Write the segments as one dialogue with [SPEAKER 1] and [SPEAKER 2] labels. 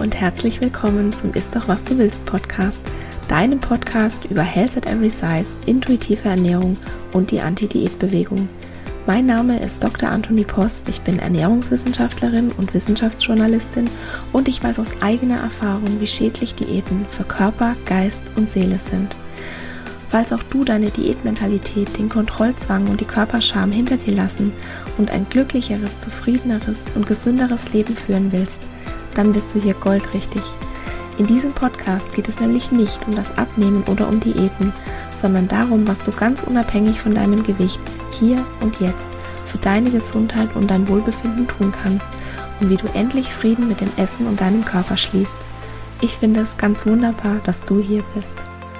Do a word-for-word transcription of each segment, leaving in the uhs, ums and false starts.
[SPEAKER 1] und herzlich willkommen zum Ist doch was du willst Podcast, deinem Podcast über Health at Every Size, intuitive Ernährung und die Anti-Diät-Bewegung. Mein Name ist Doktor Antonie Post, ich bin Ernährungswissenschaftlerin und Wissenschaftsjournalistin und ich weiß aus eigener Erfahrung, wie schädlich Diäten für Körper, Geist und Seele sind. Falls auch du deine Diätmentalität, den Kontrollzwang und die Körperscham hinter dir lassen und ein glücklicheres, zufriedeneres und gesünderes Leben führen willst, dann bist du hier goldrichtig. In diesem Podcast geht es nämlich nicht um das Abnehmen oder um Diäten, sondern darum, was du ganz unabhängig von deinem Gewicht hier und jetzt für deine Gesundheit und dein Wohlbefinden tun kannst und wie du endlich Frieden mit dem Essen und deinem Körper schließt. Ich finde es ganz wunderbar, dass du hier bist.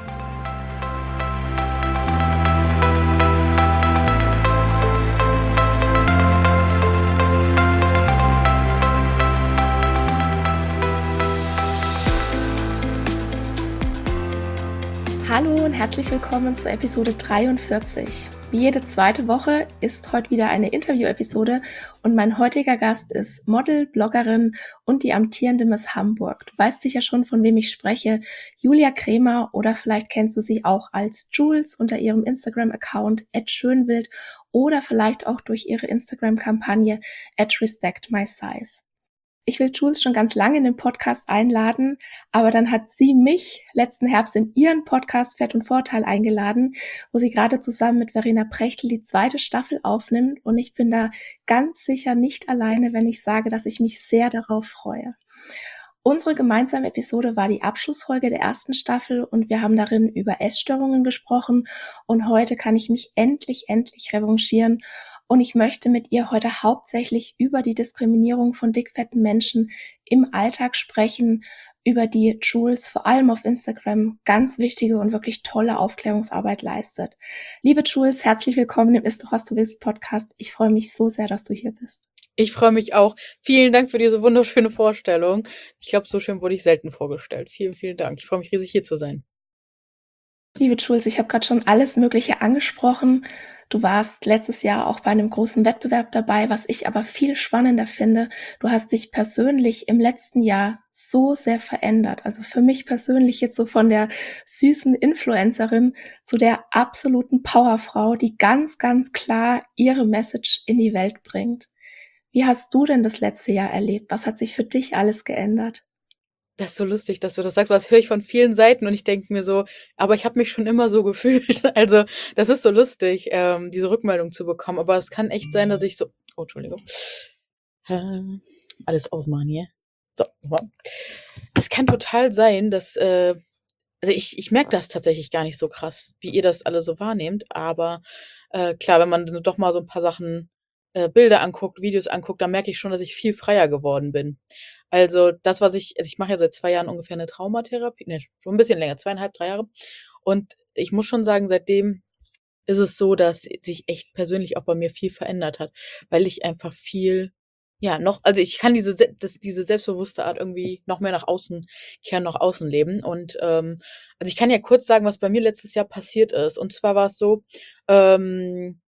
[SPEAKER 1] Hallo und herzlich willkommen zur Episode dreiundvierzig. Wie jede zweite Woche ist heute wieder eine Interview-Episode und mein heutiger Gast ist Model, Bloggerin und die amtierende Miss Hamburg. Du weißt sicher schon, von wem ich spreche, Julia Kremer, oder vielleicht kennst du sie auch als Jules unter ihrem Instagram-Account at schönwild oder vielleicht auch durch ihre Instagram-Kampagne at respectmysize. Ich will Jules schon ganz lange in den Podcast einladen, aber dann hat sie mich letzten Herbst in ihren Podcast Fett und Vorteil eingeladen, wo sie gerade zusammen mit Verena Prechtl die zweite Staffel aufnimmt, und ich bin da ganz sicher nicht alleine, wenn ich sage, dass ich mich sehr darauf freue. Unsere gemeinsame Episode war die Abschlussfolge der ersten Staffel und wir haben darin über Essstörungen gesprochen, und heute kann ich mich endlich, endlich revanchieren. Und ich möchte mit ihr heute hauptsächlich über die Diskriminierung von dickfetten Menschen im Alltag sprechen, über die Jules vor allem auf Instagram ganz wichtige und wirklich tolle Aufklärungsarbeit leistet. Liebe Jules, herzlich willkommen im Ist doch was du willst Podcast. Ich freue mich so sehr, dass du hier bist.
[SPEAKER 2] Ich freue mich auch. Vielen Dank für diese wunderschöne Vorstellung. Ich glaube, so schön wurde ich selten vorgestellt. Vielen, vielen Dank. Ich freue mich riesig, hier zu sein.
[SPEAKER 1] Liebe Jules, ich habe gerade schon alles Mögliche angesprochen. Du warst letztes Jahr auch bei einem großen Wettbewerb dabei, was ich aber viel spannender finde. Du hast dich persönlich im letzten Jahr so sehr verändert. Also für mich persönlich jetzt so von der süßen Influencerin zu der absoluten Powerfrau, die ganz, ganz klar ihre Message in die Welt bringt. Wie hast du denn das letzte Jahr erlebt? Was hat sich für dich alles geändert?
[SPEAKER 2] Das ist so lustig, dass du das sagst, weil das höre ich von vielen Seiten und ich denke mir so, aber ich habe mich schon immer so gefühlt. Also das ist so lustig, ähm, diese Rückmeldung zu bekommen. Aber es kann echt sein, dass ich so... Oh, Entschuldigung. Äh, alles ausmachen hier. So, nochmal. Es kann total sein, dass... Äh, also ich, ich merke das tatsächlich gar nicht so krass, wie ihr das alle so wahrnehmt. Aber äh, klar, wenn man dann doch mal so ein paar Sachen... Äh, Bilder anguckt, Videos anguckt, dann merke ich schon, dass ich viel freier geworden bin. Also das, was ich, also ich mache ja seit zwei Jahren ungefähr eine Traumatherapie, ne, schon ein bisschen länger, zweieinhalb, drei Jahre. Und ich muss schon sagen, seitdem ist es so, dass sich echt persönlich auch bei mir viel verändert hat, weil ich einfach viel, ja, noch, also ich kann diese, se- das, diese selbstbewusste Art irgendwie noch mehr nach außen kehren, nach außen leben. Und ähm, also ich kann ja kurz sagen, was bei mir letztes Jahr passiert ist. Und zwar war es so, ähm,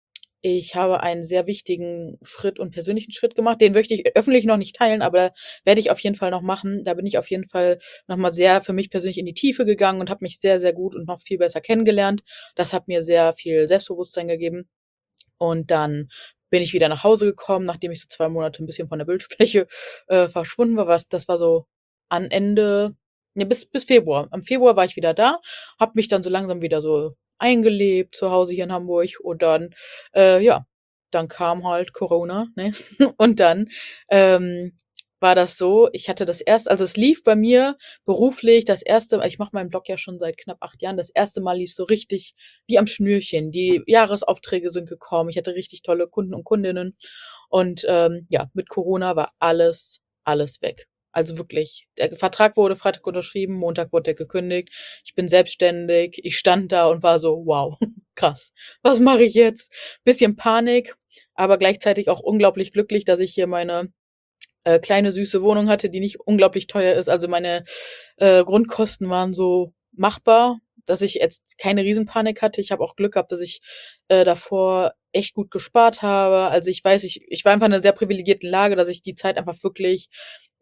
[SPEAKER 2] ich habe einen sehr wichtigen Schritt und persönlichen Schritt gemacht. Den möchte ich öffentlich noch nicht teilen, aber werde ich auf jeden Fall noch machen. Da bin ich auf jeden Fall nochmal sehr für mich persönlich in die Tiefe gegangen und habe mich sehr, sehr gut und noch viel besser kennengelernt. Das hat mir sehr viel Selbstbewusstsein gegeben. Und dann bin ich wieder nach Hause gekommen, nachdem ich so zwei Monate ein bisschen von der Bildfläche äh, verschwunden war. Was, das war so an Ende, ne, bis, bis Februar. Am Februar war ich wieder da, habe mich dann so langsam wieder so eingelebt zu Hause hier in Hamburg, und dann, äh, ja, dann kam halt Corona, ne? Und dann ähm, war das so, ich hatte das erste, also es lief bei mir beruflich das erste, ich mache meinen Blog ja schon seit knapp acht Jahren, das erste Mal lief so richtig wie am Schnürchen. Die Jahresaufträge sind gekommen, ich hatte richtig tolle Kunden und Kundinnen, und ähm, ja, mit Corona war alles, alles weg. Also wirklich, der Vertrag wurde Freitag unterschrieben, Montag wurde er gekündigt. Ich bin selbstständig. Ich stand da und war so, wow, krass. Was mache ich jetzt? Bisschen Panik, aber gleichzeitig auch unglaublich glücklich, dass ich hier meine äh, kleine süße Wohnung hatte, die nicht unglaublich teuer ist. Also meine äh, Grundkosten waren so machbar, dass ich jetzt keine Riesenpanik hatte. Ich habe auch Glück gehabt, dass ich äh, davor echt gut gespart habe. Also ich weiß, ich, ich war einfach in einer sehr privilegierten Lage, dass ich die Zeit einfach wirklich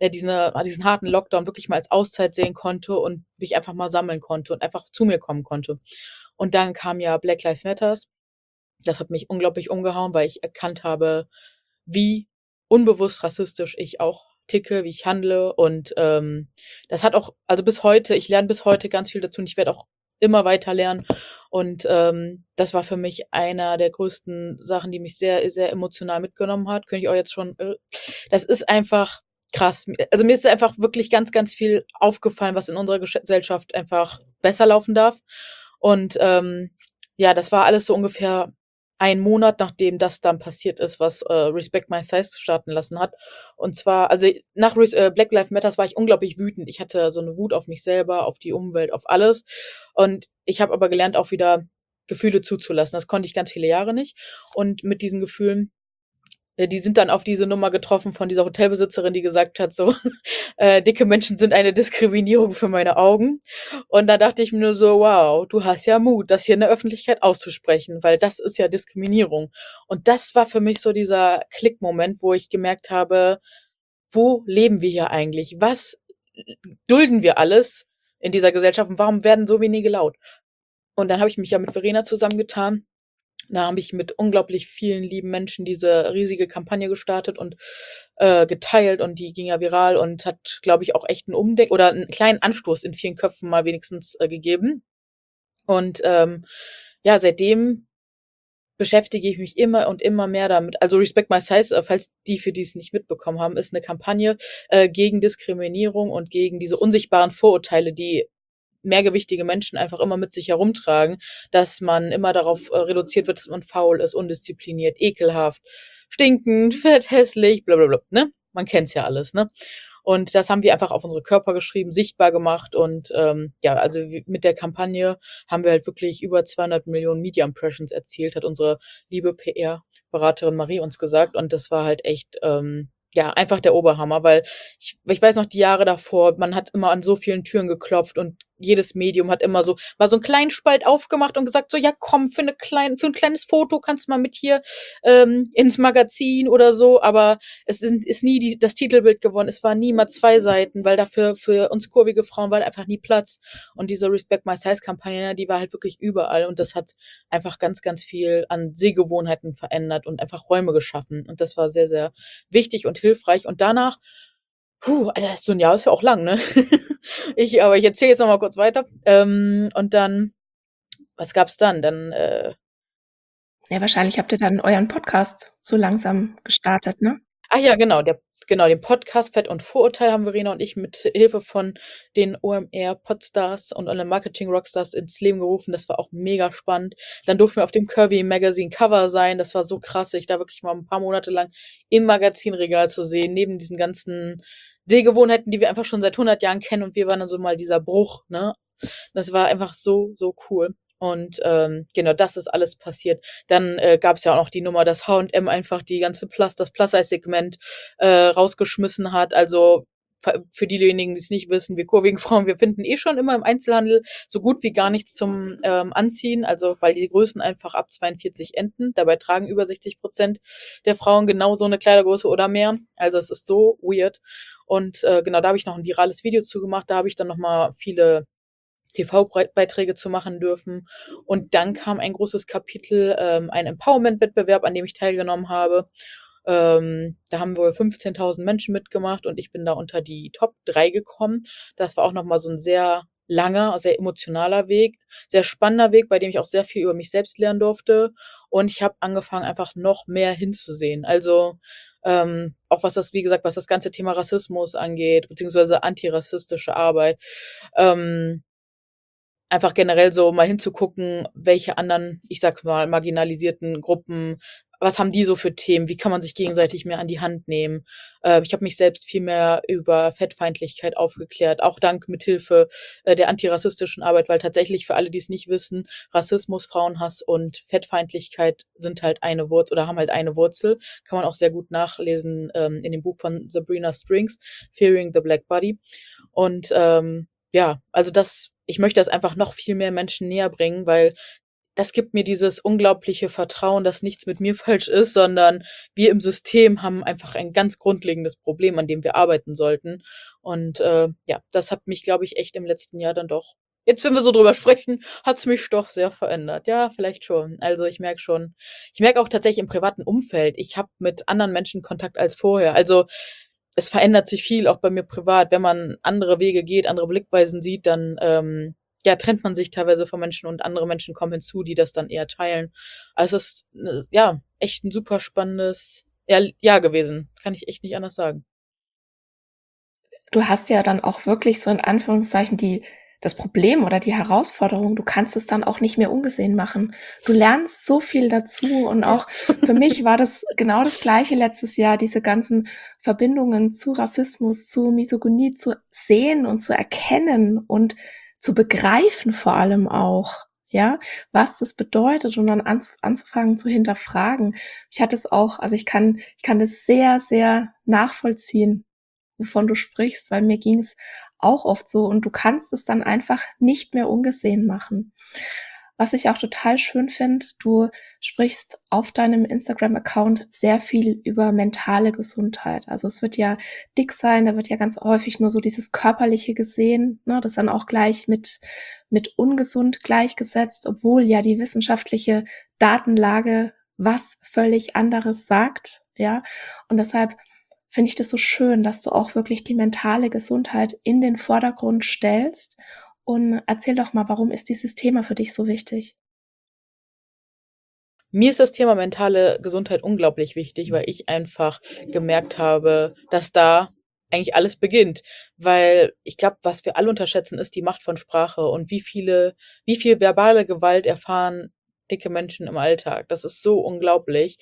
[SPEAKER 2] ja, diesen, diesen harten Lockdown wirklich mal als Auszeit sehen konnte und mich einfach mal sammeln konnte und einfach zu mir kommen konnte. Und dann kam ja Black Lives Matters. Das hat mich unglaublich umgehauen, weil ich erkannt habe, wie unbewusst rassistisch ich auch ticke, wie ich handle. Und ähm, das hat auch, also bis heute, ich lerne bis heute ganz viel dazu und ich werde auch immer weiter lernen. Und ähm, das war für mich einer der größten Sachen, die mich sehr, sehr emotional mitgenommen hat. Könnte ich auch jetzt schon, äh, das ist einfach krass. Also mir ist einfach wirklich ganz, ganz viel aufgefallen, was in unserer Gesellschaft einfach besser laufen darf. Und ähm, ja, das war alles so ungefähr ein Monat, nachdem das dann passiert ist, was äh, Respect My Size starten lassen hat. Und zwar, also nach Res äh, Black Lives Matters war ich unglaublich wütend. Ich hatte so eine Wut auf mich selber, auf die Umwelt, auf alles. Und ich habe aber gelernt, auch wieder Gefühle zuzulassen. Das konnte ich ganz viele Jahre nicht. Und mit diesen Gefühlen, äh, die sind dann auf diese Nummer getroffen von dieser Hotelbesitzerin, die gesagt hat, so, äh, dicke Menschen sind eine Diskriminierung für meine Augen. Und da dachte ich mir nur so, wow, du hast ja Mut, das hier in der Öffentlichkeit auszusprechen, weil das ist ja Diskriminierung. Und das war für mich so dieser Klickmoment, wo ich gemerkt habe, wo leben wir hier eigentlich? Was dulden wir alles in dieser Gesellschaft und warum werden so wenige laut? Und dann habe ich mich ja mit Verena zusammengetan. Da habe ich mit unglaublich vielen lieben Menschen diese riesige Kampagne gestartet und äh, geteilt und die ging ja viral und hat, glaube ich, auch echt einen Umdenken oder einen kleinen Anstoß in vielen Köpfen mal wenigstens äh, gegeben. Und ähm, ja, seitdem beschäftige ich mich immer und immer mehr damit. Also Respect My Size, äh, falls die, für die es nicht mitbekommen haben, ist eine Kampagne äh, gegen Diskriminierung und gegen diese unsichtbaren Vorurteile, die mehrgewichtige Menschen einfach immer mit sich herumtragen, dass man immer darauf äh, reduziert wird, dass man faul ist, undiszipliniert, ekelhaft, stinkend, fett, hässlich, blablabla, ne? Man kennt's ja alles, ne? Und das haben wir einfach auf unsere Körper geschrieben, sichtbar gemacht und ähm, ja, also mit der Kampagne haben wir halt wirklich über zweihundert Millionen Media Impressions erzielt, hat unsere liebe P R-Beraterin Marie uns gesagt und das war halt echt ähm, ja, einfach der Oberhammer, weil ich, ich weiß noch die Jahre davor, man hat immer an so vielen Türen geklopft und jedes Medium hat immer so mal so einen kleinen Spalt aufgemacht und gesagt so, ja komm, für eine kleine, für ein kleines Foto kannst du mal mit hier ähm, ins Magazin oder so, aber es ist, ist nie die, das Titelbild geworden, es war nie mal zwei Seiten, weil dafür für uns kurvige Frauen war einfach nie Platz und diese Respect My Size Kampagne, die war halt wirklich überall und das hat einfach ganz, ganz viel an Sehgewohnheiten verändert und einfach Räume geschaffen und das war sehr, sehr wichtig und hilfreich und danach, puh, also so ein Jahr ist ja auch lang, ne? ich, aber ich erzähle jetzt noch mal kurz weiter. Ähm, und dann, was gab's dann? Dann, äh,
[SPEAKER 1] Ja, wahrscheinlich habt ihr dann euren Podcast so langsam gestartet, ne?
[SPEAKER 2] ach ja, genau, der, genau, den Podcast Fett und Vorurteil haben Verena und ich mit Hilfe von den O M R Podstars und Online Marketing Rockstars ins Leben gerufen. Das war auch mega spannend. Dann durften wir auf dem Curvy Magazine Cover sein. Das war so krass, sich da wirklich mal ein paar Monate lang im Magazinregal zu sehen, neben diesen ganzen Sehgewohnheiten, die wir einfach schon seit hundert Jahren kennen und wir waren dann so mal dieser Bruch, ne? Das war einfach so, so cool. Und ähm, genau, das ist alles passiert. Dann äh, gab es ja auch noch die Nummer, dass H und M einfach die ganze Plus, das Plus-Size-Segment äh, rausgeschmissen hat. Also für diejenigen, die es nicht wissen, wir kurvigen Frauen, wir finden eh schon immer im Einzelhandel so gut wie gar nichts zum ähm, Anziehen, also weil die Größen einfach ab zweiundvierzig enden. Dabei tragen über sechzig Prozent der Frauen genau so eine Kleidergröße oder mehr. Also es ist so weird. Und äh, genau, da habe ich noch ein virales Video zu gemacht. Da habe ich dann nochmal viele T V-Beiträge zu machen dürfen. Und dann kam ein großes Kapitel, ähm, ein Empowerment-Wettbewerb, an dem ich teilgenommen habe. Ähm, da haben wohl fünfzehntausend Menschen mitgemacht und ich bin da unter die Top drei gekommen. Das war auch nochmal so ein sehr langer, sehr emotionaler Weg, sehr spannender Weg, bei dem ich auch sehr viel über mich selbst lernen durfte. Und ich habe angefangen, einfach noch mehr hinzusehen. Also ähm, auch was das, wie gesagt, was das ganze Thema Rassismus angeht, beziehungsweise antirassistische Arbeit. Ähm, Einfach generell so mal hinzugucken, welche anderen, ich sag's mal, marginalisierten Gruppen, was haben die so für Themen? Wie kann man sich gegenseitig mehr an die Hand nehmen? Äh, ich habe mich selbst viel mehr über Fettfeindlichkeit aufgeklärt, auch dank mithilfe äh, der antirassistischen Arbeit, weil tatsächlich für alle, die es nicht wissen, Rassismus, Frauenhass und Fettfeindlichkeit sind halt eine Wurzel oder haben halt eine Wurzel. Kann man auch sehr gut nachlesen ähm, in dem Buch von Sabrina Strings, Fearing the Black Body. Und ähm, ja, also das, ich möchte das einfach noch viel mehr Menschen näher bringen, weil das gibt mir dieses unglaubliche Vertrauen, dass nichts mit mir falsch ist, sondern wir im System haben einfach ein ganz grundlegendes Problem, an dem wir arbeiten sollten. Und äh, ja, das hat mich, glaube ich, echt im letzten Jahr dann doch, jetzt, wenn wir so drüber sprechen, hat's mich doch sehr verändert. Ja, vielleicht schon. Also ich merke schon, ich merke auch tatsächlich im privaten Umfeld, ich habe mit anderen Menschen Kontakt als vorher. Also es verändert sich viel, auch bei mir privat. Wenn man andere Wege geht, andere Blickweisen sieht, dann ähm, ja, trennt man sich teilweise von Menschen und andere Menschen kommen hinzu, die das dann eher teilen. Also es ist äh, ja echt ein super spannendes ja, Jahr gewesen. Kann ich echt nicht anders sagen.
[SPEAKER 1] Du hast ja dann auch wirklich so in Anführungszeichen die das Problem oder die Herausforderung, du kannst es dann auch nicht mehr ungesehen machen. Du lernst so viel dazu und
[SPEAKER 2] Ja.
[SPEAKER 1] auch für mich war das genau das Gleiche letztes Jahr, diese ganzen Verbindungen zu Rassismus, zu Misogynie zu sehen und zu erkennen und zu begreifen vor allem auch, ja, was das bedeutet und dann anz anzufangen zu hinterfragen. Ich hatte es auch, also ich kann, ich kann das sehr, sehr nachvollziehen, wovon du sprichst, weil mir ging es auch oft so und du kannst es dann einfach nicht mehr ungesehen machen. Was ich auch total schön finde, du sprichst auf deinem Instagram-Account sehr viel über mentale Gesundheit. Also es wird ja dick sein, da wird ja ganz häufig nur so dieses Körperliche gesehen, ne, das dann auch gleich mit, mit ungesund gleichgesetzt, obwohl ja die wissenschaftliche Datenlage was völlig anderes sagt, ja. Und deshalb finde ich das so schön, dass du auch wirklich die mentale Gesundheit in den Vordergrund stellst. Und erzähl doch mal, warum ist dieses Thema für dich so wichtig?
[SPEAKER 2] Mir ist das Thema mentale Gesundheit unglaublich wichtig, weil ich einfach gemerkt habe, dass da eigentlich alles beginnt. Weil ich glaube, was wir alle unterschätzen, ist die Macht von Sprache und wie viele, wie viel verbale Gewalt erfahren dicke Menschen im Alltag. Das ist so unglaublich.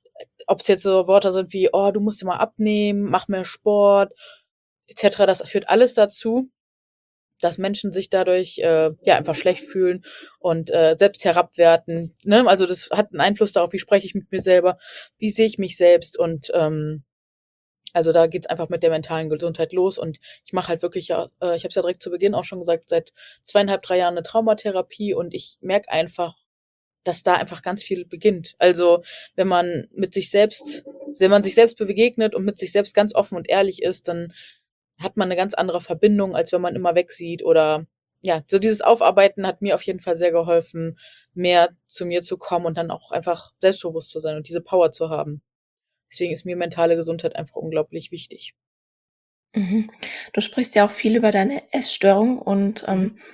[SPEAKER 2] Ob es jetzt so Worte sind wie, oh, du musst dir mal abnehmen, mach mehr Sport, et cetera. Das führt alles dazu, dass Menschen sich dadurch äh, ja einfach schlecht fühlen und äh, selbst herabwerten. Ne? Also das hat einen Einfluss darauf, wie spreche ich mit mir selber, wie sehe ich mich selbst und ähm, also da geht's einfach mit der mentalen Gesundheit los und ich mache halt wirklich, ja, äh, ich habe es ja direkt zu Beginn auch schon gesagt, seit zweieinhalb, drei Jahren eine Traumatherapie und ich merke einfach, dass da einfach ganz viel beginnt. Also wenn man mit sich selbst, wenn man sich selbst begegnet und mit sich selbst ganz offen und ehrlich ist, dann hat man eine ganz andere Verbindung, als wenn man immer wegsieht oder ja, so dieses Aufarbeiten hat mir auf jeden Fall sehr geholfen, mehr zu mir zu kommen und dann auch einfach selbstbewusst zu sein und diese Power zu haben. Deswegen ist mir mentale Gesundheit einfach unglaublich wichtig.
[SPEAKER 1] Mhm. Du sprichst ja auch viel über deine Essstörung und
[SPEAKER 2] Mhm.
[SPEAKER 1] ähm,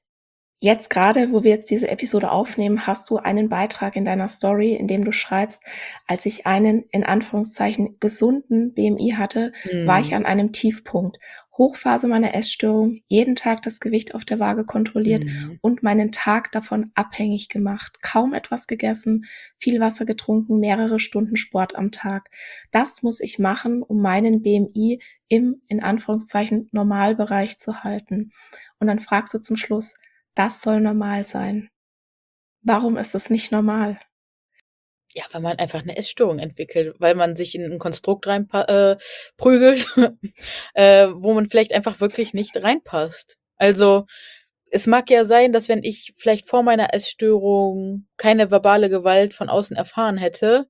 [SPEAKER 1] jetzt gerade, wo wir jetzt diese Episode aufnehmen, hast du einen Beitrag in deiner Story, in dem du schreibst, als ich einen in Anführungszeichen gesunden B M I hatte, war ich
[SPEAKER 2] Mhm.
[SPEAKER 1] an einem Tiefpunkt. Hochphase meiner Essstörung, jeden Tag das Gewicht auf der Waage kontrolliert
[SPEAKER 2] Mhm.
[SPEAKER 1] und meinen Tag davon abhängig gemacht. Kaum etwas gegessen, viel Wasser getrunken, mehrere Stunden Sport am Tag. Das muss ich machen, um meinen B M I im, in Anführungszeichen, Normalbereich zu halten. Und dann fragst du zum Schluss, das soll normal sein. Warum ist das nicht normal?
[SPEAKER 2] Ja, weil man einfach eine Essstörung entwickelt, weil man sich in ein Konstrukt rein äh, prügelt, äh, wo man vielleicht einfach wirklich nicht reinpasst. Also, es mag ja sein, dass wenn ich vielleicht vor meiner Essstörung keine verbale Gewalt von außen erfahren hätte,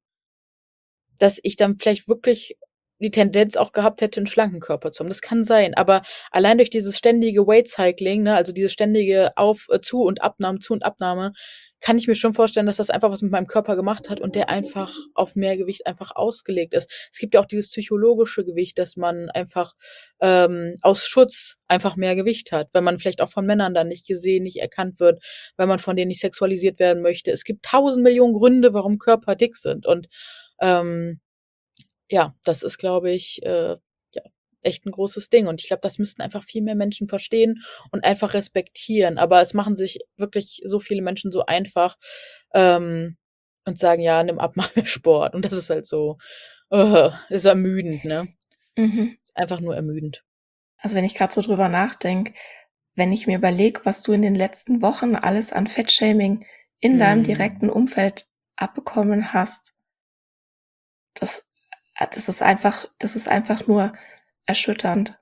[SPEAKER 2] dass ich dann vielleicht wirklich die Tendenz auch gehabt hätte, 'n schlanken Körper zu haben. Das kann sein, aber allein durch dieses ständige Weight Cycling, ne, also diese ständige Auf äh, Zu und Abnahme, Zu und Abnahme, kann ich mir schon vorstellen, dass das einfach was mit meinem Körper gemacht hat und der einfach auf mehr Gewicht einfach ausgelegt ist. Es gibt ja auch dieses psychologische Gewicht, dass man einfach, ähm, aus Schutz einfach mehr Gewicht hat, weil man vielleicht auch von Männern dann nicht gesehen, nicht erkannt wird, weil man von denen nicht sexualisiert werden möchte. Es gibt tausend Millionen Gründe, warum Körper dick sind und, ähm ja, das ist, glaube ich, äh, ja, echt ein großes Ding. Und ich glaube, das müssten einfach viel mehr Menschen verstehen und einfach respektieren. Aber es machen sich wirklich so viele Menschen so einfach, ähm, und sagen: „Ja, nimm ab, mach mehr Sport.“ Und das ist halt so, äh, ist ermüdend, ne?
[SPEAKER 1] Mhm.
[SPEAKER 2] Ist einfach nur ermüdend.
[SPEAKER 1] Also wenn ich gerade so drüber nachdenke, wenn ich mir überlege, was du in den letzten Wochen alles an Fettshaming in deinem
[SPEAKER 2] Mhm.
[SPEAKER 1] direkten Umfeld abbekommen hast, das, äh, das ist einfach, das ist einfach nur erschütternd.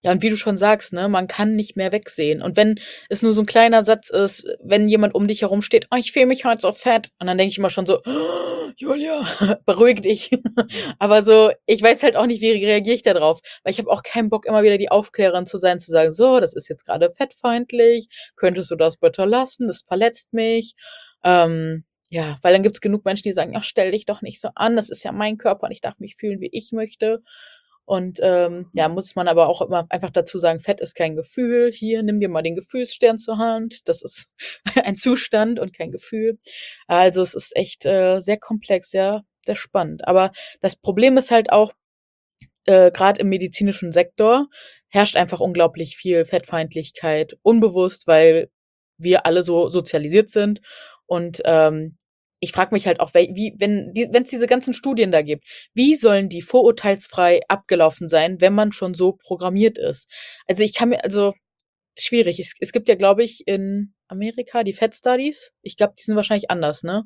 [SPEAKER 2] Ja, und wie du schon sagst, ne, man kann nicht mehr wegsehen. Und wenn es nur so ein kleiner Satz ist, wenn jemand um dich herum steht: „Oh, ich fühle mich heute so fett." Und dann denke ich immer schon so: "Oh, Julia, beruhig dich." Aber so, ich weiß halt auch nicht, wie reagiere ich da drauf, weil ich habe auch keinen Bock, immer wieder die Aufklärerin zu sein, zu sagen: „So, das ist jetzt gerade fettfeindlich. Könntest du das bitte lassen? Das verletzt mich." Ähm, ja, weil dann gibt's genug Menschen, die sagen: „Ach, stell dich doch nicht so an. Das ist ja mein Körper und ich darf mich fühlen, wie ich möchte." Und ähm, ja, muss man aber auch immer einfach dazu sagen, Fett ist kein Gefühl. Hier, nimm dir mal den Gefühlsstern zur Hand. Das ist ein Zustand und kein Gefühl. Also es ist echt äh, sehr komplex, sehr, sehr spannend. Aber das Problem ist halt auch, äh, gerade im medizinischen Sektor herrscht einfach unglaublich viel Fettfeindlichkeit, unbewusst, weil wir alle so sozialisiert sind. Und ähm, ich frage mich halt auch, wel- wie, wenn die, wenn es diese ganzen Studien da gibt, wie sollen die vorurteilsfrei abgelaufen sein, wenn man schon so programmiert ist? Also ich kann mir, also schwierig. Es, es gibt ja, glaube ich, in Amerika die Fat Studies. Ich glaube, die sind wahrscheinlich anders, ne?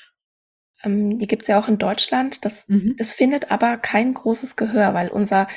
[SPEAKER 1] Ähm, die gibt's ja auch in Deutschland. Das,
[SPEAKER 2] Mhm.
[SPEAKER 1] das findet aber kein großes Gehör, weil unser,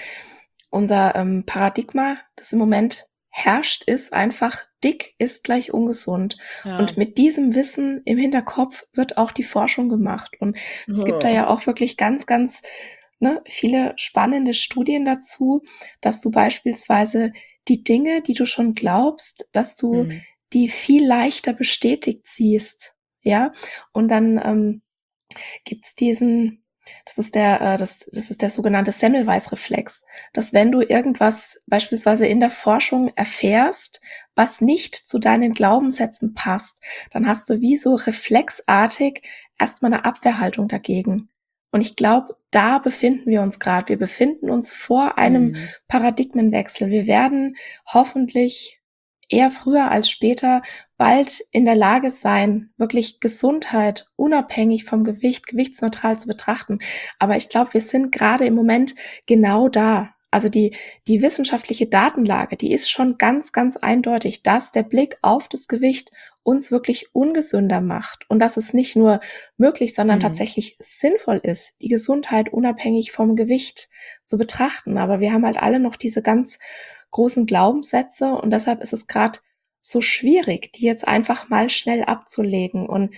[SPEAKER 1] unser ähm, Paradigma, das im Moment herrscht, ist einfach, dick ist gleich ungesund.
[SPEAKER 2] Ja.
[SPEAKER 1] Und mit diesem Wissen im Hinterkopf wird auch die Forschung gemacht. Und es gibt da ja auch wirklich ganz, ganz ne, viele spannende Studien dazu, dass du beispielsweise die Dinge, die du schon glaubst, dass du
[SPEAKER 2] Mhm.
[SPEAKER 1] die viel leichter bestätigt siehst. Ja, und dann ähm, gibt's diesen, das ist der, äh, das, das ist der sogenannte Semmelweis-Reflex, dass wenn du irgendwas beispielsweise in der Forschung erfährst, was nicht zu deinen Glaubenssätzen passt, dann hast du wie so reflexartig erstmal eine Abwehrhaltung dagegen. Und ich glaube, da befinden wir uns gerade. Wir befinden uns vor einem
[SPEAKER 2] Mhm.
[SPEAKER 1] Paradigmenwechsel. Wir werden hoffentlich eher früher als später bald in der Lage sein, wirklich Gesundheit unabhängig vom Gewicht, gewichtsneutral zu betrachten. Aber ich glaube, wir sind gerade im Moment genau da. Also die, die wissenschaftliche Datenlage, die ist schon ganz, ganz eindeutig, dass der Blick auf das Gewicht uns wirklich ungesünder macht und dass es nicht nur möglich, sondern
[SPEAKER 2] Mhm.
[SPEAKER 1] tatsächlich sinnvoll ist, die Gesundheit unabhängig vom Gewicht zu betrachten. Aber wir haben halt alle noch diese ganz großen Glaubenssätze und deshalb ist es gerade so schwierig, die jetzt einfach mal schnell abzulegen. Und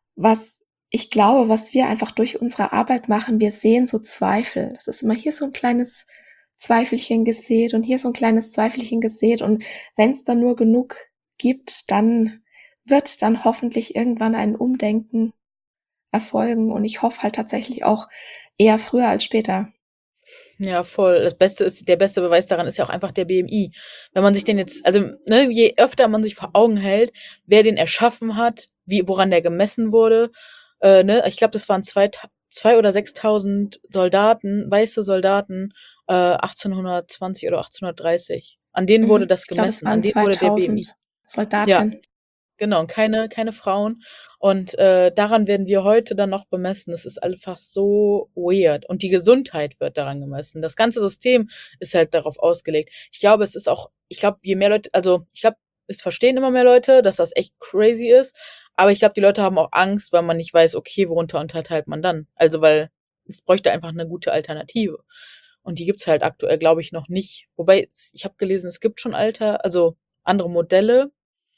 [SPEAKER 1] was ich glaube, was wir einfach durch unsere Arbeit machen, wir sehen so Zweifel. Das ist immer hier so ein kleines Zweifelchen gesät und hier so ein kleines Zweifelchen gesät. Und wenn es dann nur genug gibt, dann wird dann hoffentlich irgendwann ein Umdenken erfolgen. Und ich hoffe halt tatsächlich auch eher früher als später.
[SPEAKER 2] Ja, voll. Das Beste ist, der beste Beweis daran ist ja auch einfach der B M I. Wenn man sich den jetzt, also, ne, je öfter man sich vor Augen hält, wer den erschaffen hat, wie, woran der gemessen wurde, äh, ne, ich glaube, das waren zwei, zwei oder sechstausend Soldaten, weiße Soldaten, äh, achtzehnhundertzwanzig oder achtzehnhundertdreißig. An denen wurde
[SPEAKER 1] Mhm.
[SPEAKER 2] das
[SPEAKER 1] Ich glaube, es
[SPEAKER 2] gemessen, an
[SPEAKER 1] waren
[SPEAKER 2] denen wurde der B M I.
[SPEAKER 1] zweitausend
[SPEAKER 2] Ja,
[SPEAKER 1] Soldatinnen.
[SPEAKER 2] genau, und keine, keine Frauen. Und äh, daran werden wir heute dann noch bemessen. Das ist einfach so weird. Und die Gesundheit wird daran gemessen. Das ganze System ist halt darauf ausgelegt. Ich glaube, es ist auch, ich glaube, je mehr Leute, also ich glaube, es verstehen immer mehr Leute, dass das echt crazy ist. Aber ich glaube, die Leute haben auch Angst, weil man nicht weiß, okay, worunter unterteilt man dann. Also, weil es bräuchte einfach eine gute Alternative. Und die gibt's halt aktuell, glaube ich, noch nicht. Wobei, ich habe gelesen, es gibt schon Alter, also andere Modelle,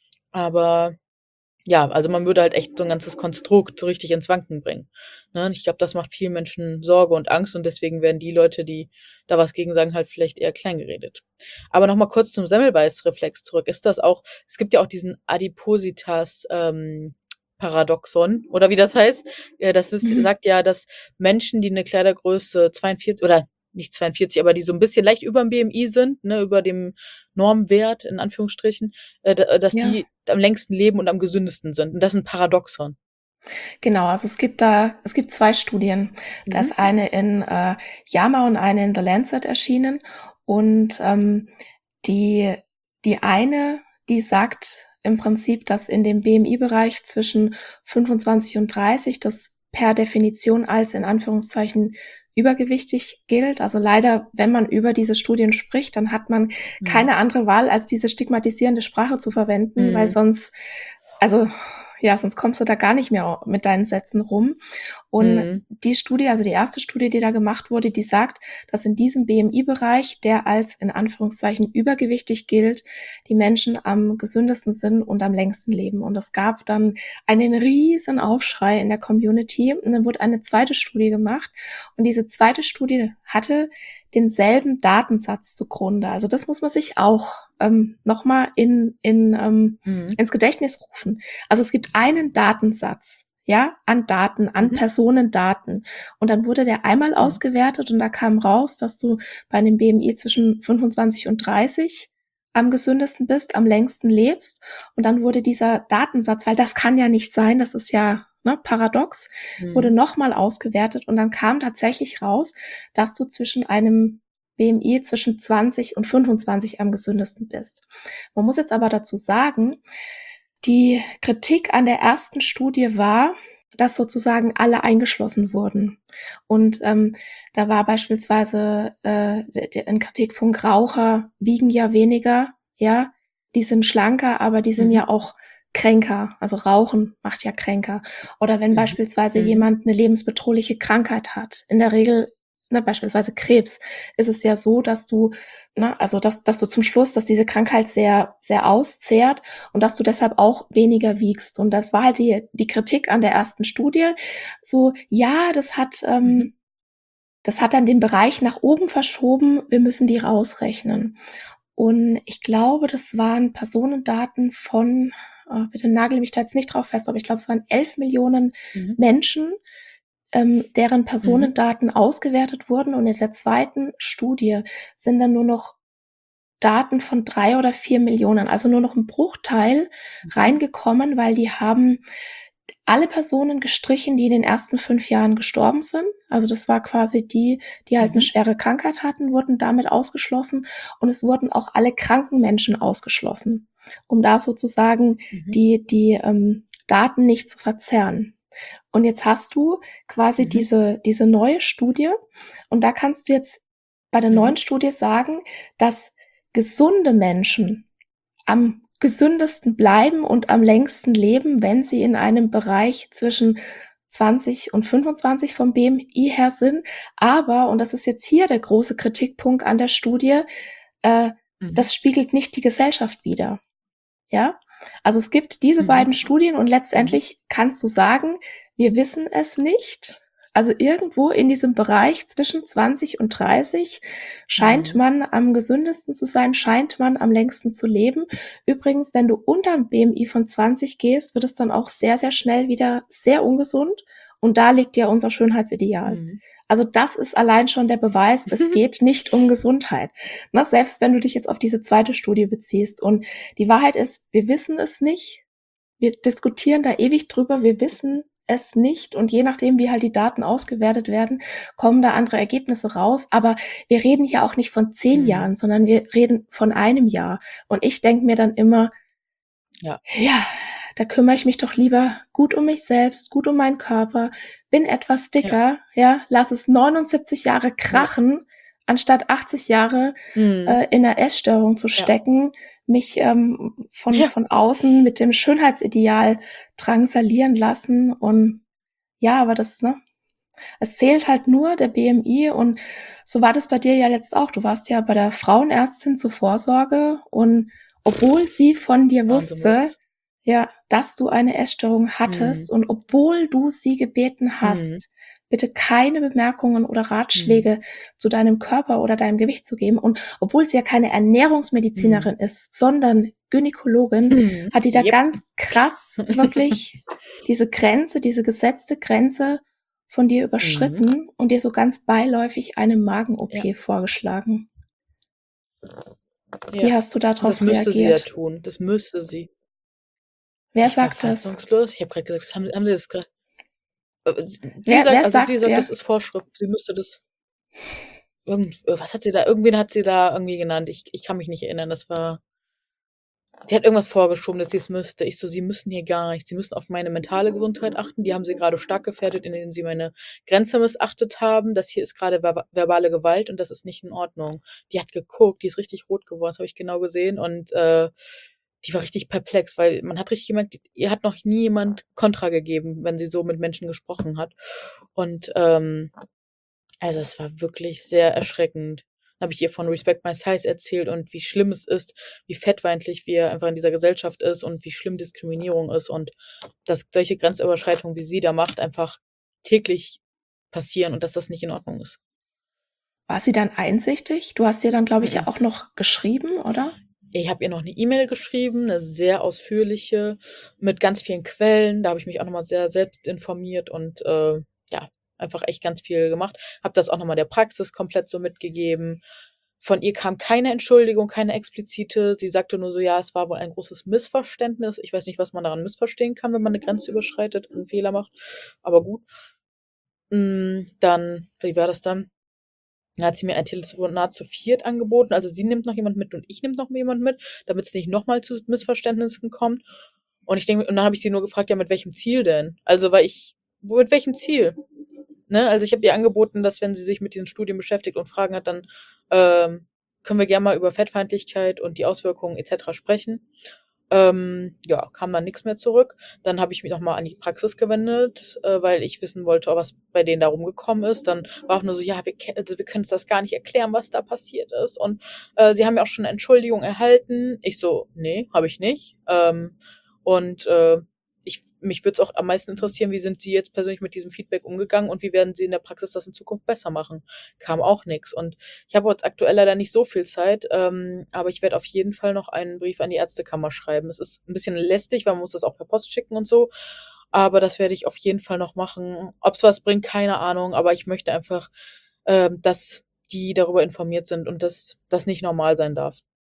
[SPEAKER 2] aber ja, also man würde halt echt so ein ganzes Konstrukt so richtig ins Wanken bringen. Ne? Und ich glaube, das macht vielen Menschen Sorge und Angst und deswegen werden die Leute, die da was gegen sagen, halt vielleicht eher kleingeredet. Aber nochmal kurz zum Semmelweis-Reflex zurück. Ist das auch, es gibt ja auch diesen Adipositas, ähm, Paradoxon oder wie das heißt. Ja, das ist,
[SPEAKER 1] Mhm.
[SPEAKER 2] sagt ja, dass Menschen, die eine Kleidergröße zweiundvierzig oder nicht zweiundvierzig, aber die so ein bisschen leicht über dem B M I sind, ne, über dem Normwert in Anführungsstrichen, äh, d- äh, dass
[SPEAKER 1] Ja,
[SPEAKER 2] die am längsten leben und am gesündesten sind. Und das ist ein Paradoxon.
[SPEAKER 1] genau. Also es gibt da, es gibt zwei Studien. Da
[SPEAKER 2] Mhm.
[SPEAKER 1] ist eine in äh, JAMA und eine in The Lancet erschienen. Und ähm, die, die eine, die sagt im Prinzip, dass in dem B M I-Bereich zwischen fünfundzwanzig und dreißig das per Definition als in Anführungszeichen übergewichtig gilt. Also leider, wenn man über diese Studien spricht, dann hat man
[SPEAKER 2] Mhm.
[SPEAKER 1] keine andere Wahl, als diese stigmatisierende Sprache zu verwenden, weil
[SPEAKER 2] Mhm.
[SPEAKER 1] sonst, also ja, sonst kommst du da gar nicht mehr mit deinen Sätzen rum. Und
[SPEAKER 2] Mhm.
[SPEAKER 1] die Studie, also die erste Studie, die da gemacht wurde, die sagt, dass in diesem B M I-Bereich, der als in Anführungszeichen übergewichtig gilt, die Menschen am gesündesten sind und am längsten leben. Und es gab dann einen riesen Aufschrei in der Community. Und dann wurde eine zweite Studie gemacht. Und diese zweite Studie hatte denselben Datensatz zugrunde. Also das muss man sich auch ähm, nochmal in, in, ähm,
[SPEAKER 2] Mhm.
[SPEAKER 1] ins Gedächtnis rufen. Also es gibt einen Datensatz, ja, an Daten, an
[SPEAKER 2] Mhm.
[SPEAKER 1] Personendaten. Und dann wurde der einmal
[SPEAKER 2] Mhm.
[SPEAKER 1] ausgewertet und da kam raus, dass du bei einem B M I zwischen fünfundzwanzig und dreißig am gesündesten bist, am längsten lebst. Und dann wurde dieser Datensatz, weil das kann ja nicht sein, das ist ja ne, paradox, wurde
[SPEAKER 2] Mhm.
[SPEAKER 1] nochmal ausgewertet und dann kam tatsächlich raus, dass du zwischen einem B M I zwischen zwanzig und fünfundzwanzig am gesündesten bist. Man muss jetzt aber dazu sagen, die Kritik an der ersten Studie war, dass sozusagen alle eingeschlossen wurden. Und ähm, da war beispielsweise äh, der, ein Kritikpunkt, Raucher wiegen ja weniger, ja, die sind schlanker, aber die sind
[SPEAKER 2] Mhm.
[SPEAKER 1] ja auch kränker. Also Rauchen macht ja kränker. Oder wenn
[SPEAKER 2] Mhm.
[SPEAKER 1] beispielsweise
[SPEAKER 2] Mhm.
[SPEAKER 1] jemand eine lebensbedrohliche Krankheit hat, in der Regel ne, beispielsweise Krebs, ist es ja so, dass du, ne, also dass, dass du zum Schluss, dass diese Krankheit sehr, sehr auszehrt und dass du deshalb auch weniger wiegst. Und das war halt die, die Kritik an der ersten Studie. So, ja, das hat, ähm,
[SPEAKER 2] Mhm.
[SPEAKER 1] das hat dann den Bereich nach oben verschoben. Wir müssen die rausrechnen. Und ich glaube, das waren Personendaten von, oh, bitte nagel mich da jetzt nicht drauf fest, aber ich glaube, es waren elf Millionen
[SPEAKER 2] Mhm.
[SPEAKER 1] Menschen, ähm, deren
[SPEAKER 2] Mhm.
[SPEAKER 1] Personendaten ausgewertet wurden. Und in der zweiten Studie sind dann nur noch Daten von drei oder vier Millionen, also nur noch ein Bruchteil
[SPEAKER 2] Mhm.
[SPEAKER 1] reingekommen, weil die haben alle Personen gestrichen, die in den ersten fünf Jahren gestorben sind. Also das war quasi die, die halt eine
[SPEAKER 2] Mhm.
[SPEAKER 1] schwere Krankheit hatten, wurden damit ausgeschlossen. Und es wurden auch alle kranken Menschen ausgeschlossen, um da sozusagen
[SPEAKER 2] Mhm.
[SPEAKER 1] die, die ähm, Daten nicht zu verzerren. Und jetzt hast du quasi
[SPEAKER 2] Mhm.
[SPEAKER 1] diese, diese neue Studie. Und da kannst du jetzt bei der
[SPEAKER 2] Mhm.
[SPEAKER 1] neuen Studie sagen, dass gesunde Menschen am gesündesten bleiben und am längsten leben, wenn sie in einem Bereich zwischen zwanzig und fünfundzwanzig vom B M I her sind. Aber, und das ist jetzt hier der große Kritikpunkt an der Studie, äh,
[SPEAKER 2] Mhm.
[SPEAKER 1] das spiegelt nicht die Gesellschaft wider. Ja? Also es gibt diese
[SPEAKER 2] Mhm.
[SPEAKER 1] beiden Studien und
[SPEAKER 2] Mhm.
[SPEAKER 1] letztendlich kannst du sagen, wir wissen es nicht. Also irgendwo in diesem Bereich zwischen zwanzig und dreißig scheint
[SPEAKER 2] Mhm.
[SPEAKER 1] man am gesündesten zu sein, scheint man am längsten zu leben. Übrigens, wenn du unter dem B M I von zwanzig gehst, wird es dann auch sehr, sehr schnell wieder sehr ungesund. Und da liegt ja unser Schönheitsideal.
[SPEAKER 2] Mhm.
[SPEAKER 1] Also das ist allein schon der Beweis, es geht nicht um Gesundheit. Na, selbst wenn du dich jetzt auf diese zweite Studie beziehst. Und die Wahrheit ist, wir wissen es nicht. Wir diskutieren da ewig drüber. Wir wissen es nicht. Und je nachdem, wie halt die Daten ausgewertet werden, kommen da andere Ergebnisse raus. Aber wir reden hier auch nicht von zehn
[SPEAKER 2] Mhm.
[SPEAKER 1] Jahren, sondern wir reden von einem Jahr. Und ich denke mir dann immer,
[SPEAKER 2] Ja.
[SPEAKER 1] ja, da kümmere ich mich doch lieber gut um mich selbst, gut um meinen Körper, bin etwas
[SPEAKER 2] Ja.
[SPEAKER 1] dicker, ja, lass es neunundsiebzig Jahre
[SPEAKER 2] Ja.
[SPEAKER 1] krachen, anstatt achtzig Jahre
[SPEAKER 2] Mhm.
[SPEAKER 1] äh, in einer Essstörung zu
[SPEAKER 2] Ja.
[SPEAKER 1] stecken, mich ähm, von,
[SPEAKER 2] Ja.
[SPEAKER 1] von außen mit dem Schönheitsideal drangsalieren lassen. Und ja, aber das, ne, es zählt halt nur der B M I und so war das bei dir ja jetzt auch. Du warst ja bei der Frauenärztin zur Vorsorge und obwohl sie von dir
[SPEAKER 2] Wahnsinn war
[SPEAKER 1] wusste,
[SPEAKER 2] das.
[SPEAKER 1] ja, dass du eine Essstörung
[SPEAKER 2] Mhm.
[SPEAKER 1] hattest und obwohl du sie gebeten
[SPEAKER 2] Mhm.
[SPEAKER 1] hast, bitte keine Bemerkungen oder
[SPEAKER 2] Mhm.
[SPEAKER 1] Ratschläge zu deinem Körper oder deinem Gewicht zu geben und obwohl sie ja keine Ernährungsmedizinerin
[SPEAKER 2] Mhm.
[SPEAKER 1] ist, sondern Gynäkologin,
[SPEAKER 2] Mhm.
[SPEAKER 1] hat die da
[SPEAKER 2] Jep.
[SPEAKER 1] ganz krass wirklich diese Grenze, diese gesetzte Grenze von dir
[SPEAKER 2] Mhm.
[SPEAKER 1] überschritten und dir so ganz beiläufig eine Magen-O
[SPEAKER 2] Ja.
[SPEAKER 1] P vorgeschlagen. Wie
[SPEAKER 2] Ja.
[SPEAKER 1] hast du
[SPEAKER 2] Und das
[SPEAKER 1] darauf
[SPEAKER 2] müsste sie ja
[SPEAKER 1] reagiert?
[SPEAKER 2] tun. Das müsste sie.
[SPEAKER 1] Wer
[SPEAKER 2] Ich war
[SPEAKER 1] sagt das?
[SPEAKER 2] fassungslos. Ich habe gerade gesagt, haben, haben Sie das gerade? Sie
[SPEAKER 1] Wer,
[SPEAKER 2] sagt,
[SPEAKER 1] wer
[SPEAKER 2] also sie
[SPEAKER 1] sagt,
[SPEAKER 2] sagt,
[SPEAKER 1] ja?
[SPEAKER 2] das ist Vorschrift. Sie müsste das. Irgend, was hat sie da? Irgendwen hat sie da irgendwie genannt. Ich, ich kann mich nicht erinnern. Das war. Sie hat irgendwas vorgeschoben, dass sie es müsste. Ich so, sie müssen hier gar nichts. Sie müssen auf meine mentale Gesundheit achten. Die haben sie gerade stark gefährdet, indem sie meine Grenze missachtet haben. Das hier ist gerade ver verbale Gewalt und das ist nicht in Ordnung. Die hat geguckt, die ist richtig rot geworden, das habe ich genau gesehen. Und äh, die war richtig perplex, weil man hat richtig gemerkt, ihr hat noch nie jemand Kontra gegeben, wenn sie so mit Menschen gesprochen hat. Und ähm, also es war wirklich sehr erschreckend. Dann habe ich ihr von Respect My Size erzählt und wie schlimm es ist, wie fettfeindlich wir einfach in dieser Gesellschaft ist und wie schlimm Diskriminierung ist und dass solche Grenzüberschreitungen, wie sie da macht, einfach täglich passieren und dass das nicht in Ordnung ist.
[SPEAKER 1] War sie dann einsichtig? Du hast ihr dann, glaube ich, ja
[SPEAKER 2] Mhm.
[SPEAKER 1] auch noch geschrieben, oder?
[SPEAKER 2] Ich habe ihr noch eine E-Mail geschrieben, eine sehr ausführliche, mit ganz vielen Quellen. Da habe ich mich auch nochmal sehr selbst informiert und äh, ja, einfach echt ganz viel gemacht. Habe das auch nochmal der Praxis komplett so mitgegeben. Von ihr kam keine Entschuldigung, keine explizite. Sie sagte nur so, ja, es war wohl ein großes Missverständnis. Ich weiß nicht, was man daran missverstehen kann, wenn man eine Grenze überschreitet und einen Fehler macht. Aber gut. Mm, Dann, wie war das dann? Dann hat sie mir ein Telefonat zu viert angeboten. Also sie nimmt noch jemand mit und ich nehme noch jemand mit, damit es nicht nochmal zu Missverständnissen kommt. Und ich denke, und dann habe ich sie nur gefragt, ja, mit welchem Ziel denn? Also, weil ich, wo, mit welchem Ziel? Ne? Also ich habe ihr angeboten, dass wenn sie sich mit diesen Studien beschäftigt und Fragen hat, dann ähm, können wir gerne mal über Fettfeindlichkeit und die Auswirkungen et cetera sprechen. Ähm, ja, kam dann nichts mehr zurück. Dann habe ich mich nochmal an die Praxis gewendet, äh, weil ich wissen wollte, was bei denen da rumgekommen ist. Dann war auch nur so, ja, wir, ke- also wir können uns das gar nicht erklären, was da passiert ist. Und äh, sie haben ja auch schon eine Entschuldigung erhalten. Ich so, nee, habe ich nicht. Ähm, und äh, ich, mich würde es auch am meisten interessieren, wie sind Sie jetzt persönlich mit diesem Feedback umgegangen und wie werden Sie in der Praxis das in Zukunft besser machen? Kam auch nichts. Und ich habe jetzt aktuell leider nicht so viel Zeit, ähm, aber ich werde auf jeden Fall noch einen Brief an die Ärztekammer schreiben. Es ist ein bisschen lästig, weil man muss das auch per Post schicken und so. Aber das werde ich auf jeden Fall noch machen. Ob es was bringt, keine Ahnung. Aber ich möchte einfach, ähm, dass die darüber informiert sind und dass das nicht normal sein darf.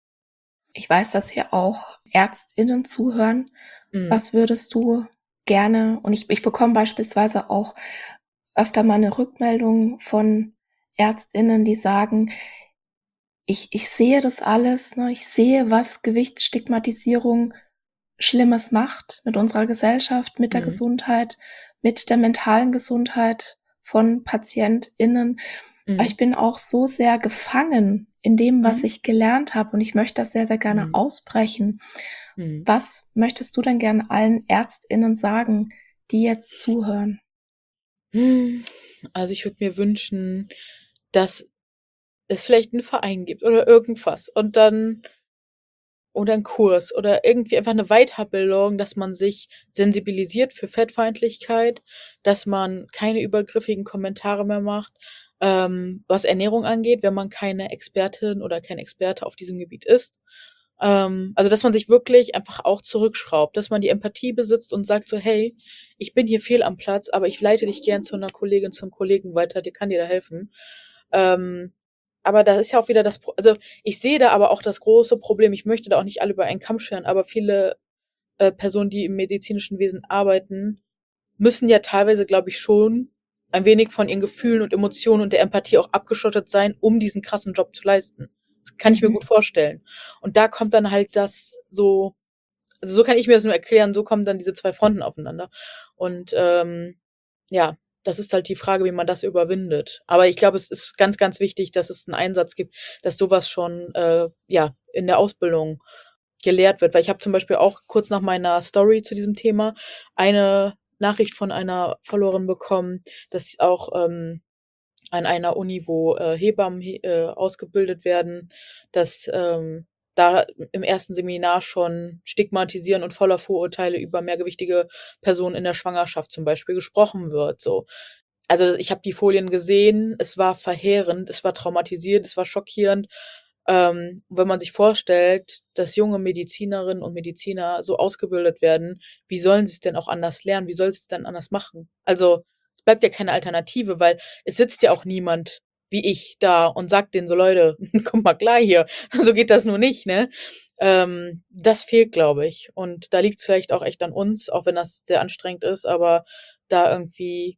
[SPEAKER 1] Ich weiß, dass hier auch ÄrztInnen zuhören.
[SPEAKER 2] Mhm.
[SPEAKER 1] Was würdest du gerne, und ich, ich bekomme beispielsweise auch öfter mal eine Rückmeldung von ÄrztInnen, die sagen, ich, ich sehe das alles, ne? Ich sehe, was Gewichtsstigmatisierung Schlimmes macht mit unserer Gesellschaft, mit der
[SPEAKER 2] Mhm.
[SPEAKER 1] Gesundheit, mit der mentalen Gesundheit von PatientInnen. Aber
[SPEAKER 2] Mhm.
[SPEAKER 1] ich bin auch so sehr gefangen in dem, was
[SPEAKER 2] Mhm.
[SPEAKER 1] ich gelernt habe, und ich möchte das sehr, sehr gerne
[SPEAKER 2] Mhm.
[SPEAKER 1] ausbrechen.
[SPEAKER 2] Mhm.
[SPEAKER 1] Was möchtest du denn gerne allen ÄrztInnen sagen, die jetzt zuhören?
[SPEAKER 2] Hm, Also ich würde mir wünschen, dass es vielleicht einen Verein gibt oder irgendwas und dann oder 'n Kurs oder irgendwie einfach 'ne Weiterbildung, dass man sich sensibilisiert für Fettfeindlichkeit, dass man keine übergriffigen Kommentare mehr macht, ähm, was Ernährung angeht, wenn man keine Expertin oder kein Experte auf diesem Gebiet ist. Ähm, also, dass man sich wirklich einfach auch zurückschraubt, dass man die Empathie besitzt und sagt so: „Hey, ich bin hier fehl am Platz, aber ich leite dich gern zu 'ner Kollegin, zum Kollegen weiter, der kann dir da helfen.“ Ähm, aber da ist ja auch wieder das Pro also, ich sehe da aber auch das große Problem. Ich möchte da auch nicht alle über einen Kamm scheren, aber viele, äh, Personen, die im medizinischen Wesen arbeiten, müssen ja teilweise, glaube ich, schon ein wenig von ihren Gefühlen und Emotionen und der Empathie auch abgeschottet sein, um diesen krassen Job zu leisten. Das kann ich mir
[SPEAKER 1] Mhm.
[SPEAKER 2] gut vorstellen. Und da kommt dann halt das so also, so kann ich mir das nur erklären, so kommen dann diese zwei Fronten aufeinander. Und, ähm, ja, das ist halt die Frage, wie man das überwindet. Aber ich glaube, es ist ganz, ganz wichtig, dass es 'n Einsatz gibt, dass so was schon, äh, ja, in der Ausbildung gelehrt wird. Weil ich habe zum Beispiel auch kurz nach meiner Story zu diesem Thema eine Nachricht von einer Followerin bekommen, dass auch, ähm, an einer Uni, wo, äh, Hebammen he äh, ausgebildet werden, dass, ähm, da im ersten Seminar schon stigmatisieren und voller Vorurteile über mehrgewichtige Personen in der Schwangerschaft zum Beispiel gesprochen wird, so. Also, ich habe die Folien gesehen, es war verheerend, es war traumatisierend, es war schockierend. Ähm, wenn man sich vorstellt, dass junge Medizinerinnen und Mediziner so ausgebildet werden, wie sollen sie's denn auch anders lernen? Wie soll sie's denn anders machen? Also, es bleibt ja keine Alternative, weil es sitzt ja auch niemand wie ich da und sagt denen so: „Leute, kommt mal klar hier. So geht das nur nicht“, ne? Ähm, das fehlt, glaube ich. Und da liegt's vielleicht auch echt an uns, auch wenn das sehr anstrengend ist, aber da irgendwie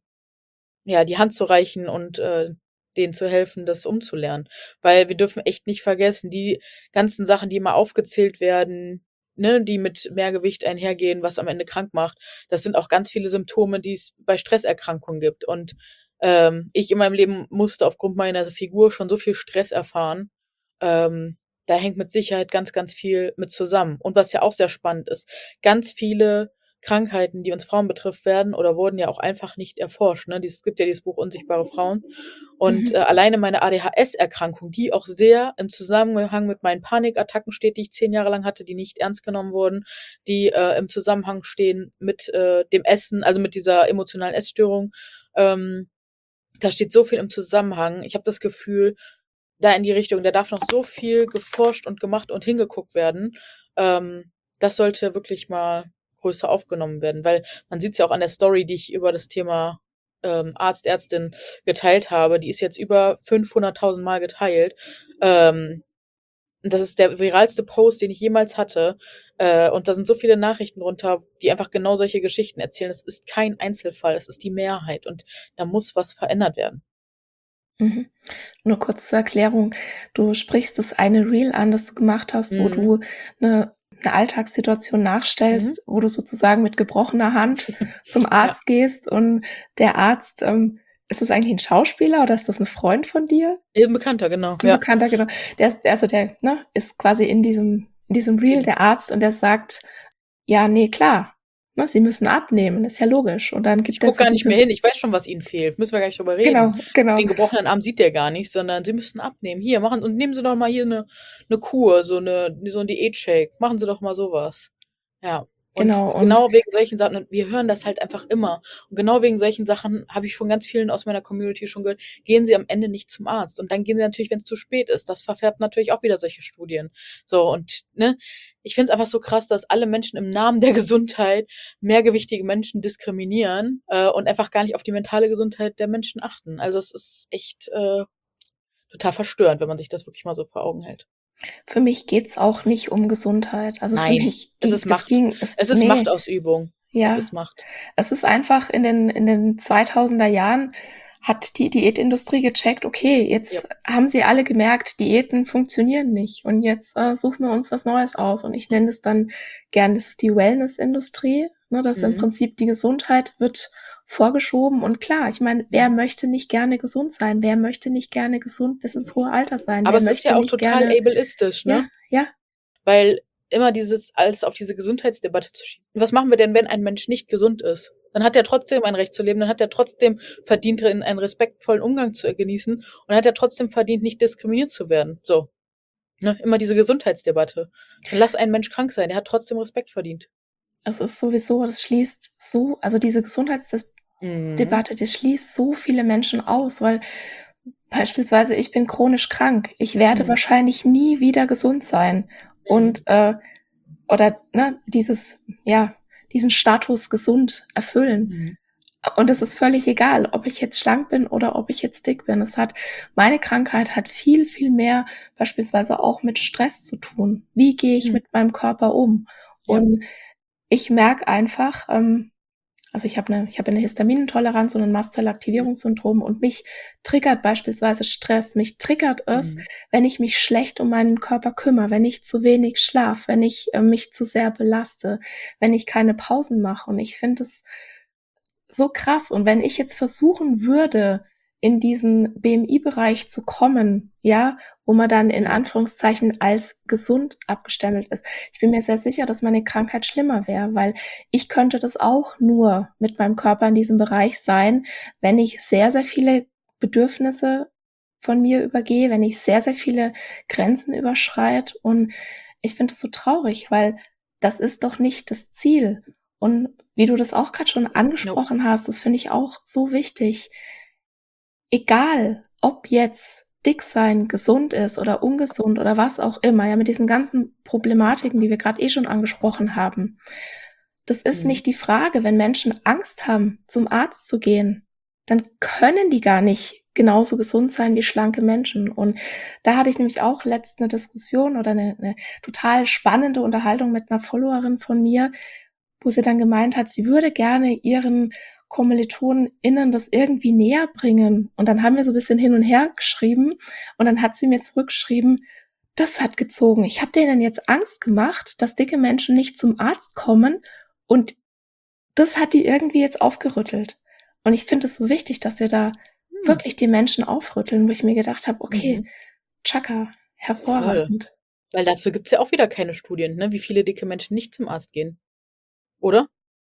[SPEAKER 2] ja, die Hand zu reichen und, äh, denen zu helfen, das umzulernen. Weil wir dürfen echt nicht vergessen, die ganzen Sachen, die immer aufgezählt werden, ne, die mit Mehrgewicht einhergehen, was am Ende krank macht, das sind auch ganz viele Symptome, die es bei Stresserkrankungen gibt. Und, ähm, ich in meinem Leben musste aufgrund meiner Figur schon so viel Stress erfahren, ähm, da hängt mit Sicherheit ganz, ganz viel mit zusammen. Und was ja auch sehr spannend ist, ganz viele Krankheiten, die uns Frauen betrifft, werden oder wurden ja auch einfach nicht erforscht. Ne? Es gibt ja dieses Buch Unsichtbare Frauen. Und
[SPEAKER 1] Mhm.
[SPEAKER 2] äh, alleine meine A D H S-Erkrankung, die auch sehr im Zusammenhang mit meinen Panikattacken steht, die ich zehn Jahre lang hatte, die nicht ernst genommen wurden, die äh, im Zusammenhang stehen mit äh, dem Essen, also mit dieser emotionalen Essstörung. Ähm, da steht so viel im Zusammenhang. Ich habe das Gefühl, da in die Richtung, da darf noch so viel geforscht und gemacht und hingeguckt werden. Ähm, das sollte wirklich mal größer aufgenommen werden, weil man sieht es ja auch an der Story, die ich über das Thema ähm, Arzt, Ärztin geteilt habe. Die ist jetzt über fünfhunderttausend Mal geteilt. Ähm, und das ist der viralste Post, den ich jemals hatte. Äh, und da sind so viele Nachrichten drunter, die einfach genau solche Geschichten erzählen. Es ist kein Einzelfall, es ist die Mehrheit und da muss was verändert werden.
[SPEAKER 1] Mhm. Nur kurz zur Erklärung. Du sprichst das eine Reel an, das du gemacht hast, wo
[SPEAKER 2] Mhm.
[SPEAKER 1] du eine, eine Alltagssituation
[SPEAKER 2] Mhm.
[SPEAKER 1] nachstellst, wo du sozusagen mit gebrochener Hand zum Arzt gehst und der Arzt, ähm, ist das eigentlich ein Schauspieler oder ist das ein Freund von dir?
[SPEAKER 2] Ein Bekannter, genau.
[SPEAKER 1] Ein
[SPEAKER 2] Ja.
[SPEAKER 1] Bekannter, genau. Der ist, also der, ne, ist quasi in diesem, in diesem Reel der Arzt und der sagt, ja, nee, klar, ne, sie müssen abnehmen, ist ja logisch. Und dann
[SPEAKER 2] Ich
[SPEAKER 1] gibt er
[SPEAKER 2] gucke
[SPEAKER 1] so
[SPEAKER 2] gar nicht
[SPEAKER 1] diese,
[SPEAKER 2] mehr hin. Ich weiß schon, was ihnen fehlt. Müssen wir gar nicht drüber
[SPEAKER 1] genau,
[SPEAKER 2] reden.
[SPEAKER 1] genau.
[SPEAKER 2] Den gebrochenen Arm sieht der gar nicht, sondern sie müssen abnehmen. Hier, machen und nehmen Sie doch mal hier eine, eine Kur, so eine, so ein Diätshake. Machen Sie doch mal sowas. Ja. Und
[SPEAKER 1] Genau, und
[SPEAKER 2] genau wegen solchen Sachen, und wir hören das halt einfach immer. Und genau wegen solchen Sachen habe ich von ganz vielen aus meiner Community schon gehört, gehen sie am Ende nicht zum Arzt. Und dann gehen sie natürlich, wenn es zu spät ist. Das verfärbt natürlich auch wieder solche Studien. So, und ne, ich finde es einfach so krass, dass alle Menschen im Namen der Gesundheit mehrgewichtige Menschen diskriminieren äh, und einfach gar nicht auf die mentale Gesundheit der Menschen achten. Also es ist echt äh, total verstörend, wenn man sich das wirklich mal so vor Augen hält.
[SPEAKER 1] für mich geht's auch nicht um Gesundheit. Also für
[SPEAKER 2] Nein,
[SPEAKER 1] mich
[SPEAKER 2] es
[SPEAKER 1] ging,
[SPEAKER 2] ist
[SPEAKER 1] es
[SPEAKER 2] Macht.
[SPEAKER 1] ging, es,
[SPEAKER 2] Es ist
[SPEAKER 1] nee,
[SPEAKER 2] Machtausübung. Es
[SPEAKER 1] ja,
[SPEAKER 2] ist Macht.
[SPEAKER 1] es ist einfach in den, in den zweitausender Jahren hat die Diätindustrie gecheckt, okay,
[SPEAKER 2] Ja.
[SPEAKER 1] jetzt haben sie alle gemerkt, Diäten funktionieren nicht und jetzt äh, suchen wir uns was Neues aus und ich nenne es dann gern, das ist die Wellness-Industrie, ne, dass im
[SPEAKER 2] Mhm.
[SPEAKER 1] Prinzip die Gesundheit wird vorgeschoben und klar, ich meine, wer möchte nicht gerne gesund sein? Wer möchte nicht gerne gesund bis ins hohe Alter sein?
[SPEAKER 2] Aber
[SPEAKER 1] Wer
[SPEAKER 2] es ist
[SPEAKER 1] möchte
[SPEAKER 2] ja auch
[SPEAKER 1] nicht
[SPEAKER 2] total
[SPEAKER 1] gerne,
[SPEAKER 2] ableistisch,
[SPEAKER 1] ja,
[SPEAKER 2] ne?
[SPEAKER 1] ja,
[SPEAKER 2] Weil immer dieses alles auf diese Gesundheitsdebatte zu schieben. Was machen wir denn, wenn ein Mensch nicht gesund ist? Dann hat er trotzdem ein Recht zu leben, dann hat er trotzdem verdient, einen respektvollen Umgang zu genießen und dann hat er trotzdem verdient, nicht diskriminiert zu werden. So. Ne? Immer diese Gesundheitsdebatte. Dann lass einen Mensch krank sein, der hat trotzdem Respekt verdient.
[SPEAKER 1] es ist sowieso, das schließt so, also diese Gesundheitsdebatte,
[SPEAKER 2] Mhm.
[SPEAKER 1] die schließt so viele Menschen aus, weil beispielsweise ich bin chronisch krank. Ich werde
[SPEAKER 2] Mhm.
[SPEAKER 1] wahrscheinlich nie wieder gesund sein. Und, äh, oder, ne, dieses, ja, diesen Status gesund erfüllen.
[SPEAKER 2] Mhm.
[SPEAKER 1] Und es ist völlig egal, ob ich jetzt schlank bin oder ob ich jetzt dick bin. Es hat, meine Krankheit hat viel, viel mehr beispielsweise auch mit Stress zu tun. Wie gehe ich
[SPEAKER 2] Mhm.
[SPEAKER 1] mit meinem Körper um?
[SPEAKER 2] Ja.
[SPEAKER 1] Und ich merke einfach, ähm, also ich habe eine, ich habe eine Histaminintoleranz und ein Mastzellaktivierungssyndrom und mich triggert beispielsweise Stress. Mich triggert es,
[SPEAKER 2] Mhm.
[SPEAKER 1] wenn ich mich schlecht um meinen Körper kümmere, wenn ich zu wenig schlafe, wenn ich äh, mich zu sehr belaste, wenn ich keine Pausen mache. Und ich finde es so krass. Und wenn ich jetzt versuchen würde, in diesen B M I-Bereich zu kommen, ja, wo man dann in
[SPEAKER 2] Mhm.
[SPEAKER 1] Anführungszeichen als gesund abgestempelt ist. Ich bin mir sehr sicher, dass meine Krankheit schlimmer wäre, weil ich könnte das auch nur mit meinem Körper in diesem Bereich sein, wenn ich sehr, sehr viele Bedürfnisse von mir übergehe, wenn ich sehr, sehr viele Grenzen überschreite. Und ich finde es so traurig, weil das ist doch nicht das Ziel. Und wie du das auch gerade schon angesprochen
[SPEAKER 2] Nope.
[SPEAKER 1] hast, das finde ich auch so wichtig. Egal, ob jetzt dick sein gesund ist oder ungesund oder was auch immer, ja, mit diesen ganzen Problematiken, die wir gerade eh schon angesprochen haben. Das ist
[SPEAKER 2] Mhm.
[SPEAKER 1] nicht die Frage, wenn Menschen Angst haben, zum Arzt zu gehen, dann können die gar nicht genauso gesund sein wie schlanke Menschen. Und da hatte ich nämlich auch letzt eine Diskussion oder eine, eine total spannende Unterhaltung mit einer Followerin von mir, wo sie dann gemeint hat, sie würde gerne ihren KommilitonInnen das irgendwie näher bringen. Und dann haben wir so ein bisschen hin und her geschrieben und dann hat sie mir zurückgeschrieben, das hat gezogen. Ich habe denen jetzt Angst gemacht, dass dicke Menschen nicht zum Arzt kommen und das hat die irgendwie jetzt aufgerüttelt. Und ich finde es so wichtig, dass wir da
[SPEAKER 2] Hm.
[SPEAKER 1] wirklich die Menschen aufrütteln, wo ich mir gedacht habe, okay,
[SPEAKER 2] Mhm.
[SPEAKER 1] Chaka,
[SPEAKER 2] Voll.
[SPEAKER 1] hervorragend.
[SPEAKER 2] Weil dazu gibt's ja auch wieder keine Studien, ne, wie viele dicke Menschen nicht zum Arzt gehen, oder?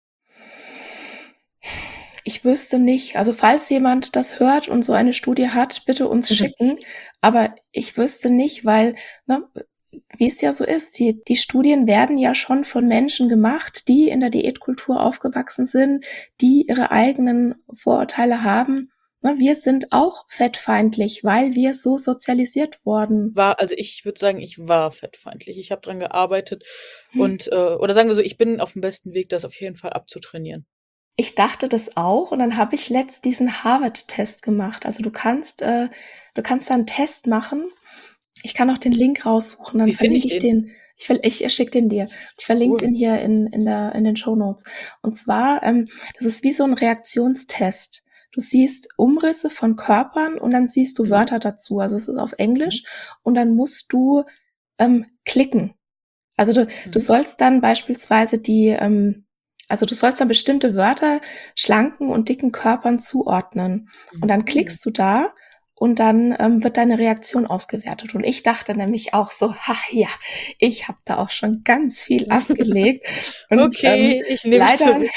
[SPEAKER 1] Ich wüsste nicht. Also falls jemand das hört und so eine Studie hat, bitte uns schicken. Aber ich wüsste nicht, weil, ne, wie es ja so ist, die, die Studien werden ja schon von Menschen gemacht, die in der Diätkultur aufgewachsen sind, die ihre eigenen Vorurteile haben. Ne, wir sind auch fettfeindlich, weil wir so sozialisiert wurden.
[SPEAKER 2] War also ich würde sagen, ich war fettfeindlich. Ich habe dran gearbeitet
[SPEAKER 1] Hm.
[SPEAKER 2] und, äh oder sagen wir so, ich bin auf dem besten Weg, das auf jeden Fall abzutrainieren.
[SPEAKER 1] Ich dachte das auch und dann habe ich letzt diesen Harvard-Test gemacht. Also du kannst, äh, du kannst da einen Test machen. Ich kann auch den Link raussuchen, dann
[SPEAKER 2] Wie finde
[SPEAKER 1] verlinke
[SPEAKER 2] ich
[SPEAKER 1] ich
[SPEAKER 2] den?
[SPEAKER 1] den. Ich, verl- ich schicke den dir. Ich verlinke
[SPEAKER 2] Cool.
[SPEAKER 1] den hier in, in, der, in den Shownotes. Und zwar, ähm, das ist wie so ein Reaktionstest. Du siehst Umrisse von Körpern und dann siehst du
[SPEAKER 2] Mhm.
[SPEAKER 1] Wörter dazu. Also es ist auf Englisch
[SPEAKER 2] Mhm.
[SPEAKER 1] und dann musst du ähm, klicken. Also du, du
[SPEAKER 2] Mhm.
[SPEAKER 1] sollst dann beispielsweise die, ähm, also du sollst dann bestimmte Wörter schlanken und dicken Körpern zuordnen. Und dann
[SPEAKER 2] Mhm.
[SPEAKER 1] klickst du da und dann ähm, wird deine Reaktion ausgewertet. Und ich dachte nämlich auch so, ha ja, ich habe da auch schon ganz viel abgelegt. Und ähm,
[SPEAKER 2] Okay, ich nehme
[SPEAKER 1] leider,
[SPEAKER 2] zurück.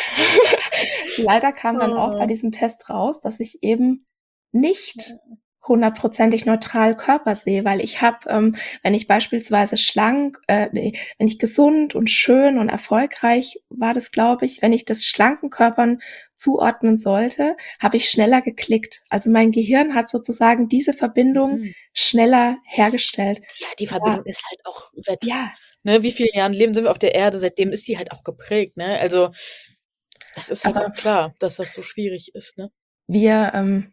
[SPEAKER 1] leider kam dann auch bei
[SPEAKER 2] Oh.
[SPEAKER 1] diesem Test raus, dass ich eben nicht hundertprozentig neutral Körper sehe, weil ich habe, ähm, wenn ich beispielsweise schlank, äh, nee, wenn ich gesund und schön und erfolgreich war das, glaube ich, wenn ich das schlanken Körpern zuordnen sollte, habe ich schneller geklickt. Also mein Gehirn hat sozusagen diese Verbindung
[SPEAKER 2] Mhm.
[SPEAKER 1] schneller hergestellt.
[SPEAKER 2] Ja, die
[SPEAKER 1] Ja,
[SPEAKER 2] Verbindung ist halt auch seit,
[SPEAKER 1] ja,
[SPEAKER 2] ne, wie vielen Jahren leben sind wir auf der Erde, seitdem ist die halt auch geprägt, ne? Also, das ist halt
[SPEAKER 1] aber
[SPEAKER 2] auch klar, dass das so schwierig ist, ne?
[SPEAKER 1] wir, ähm,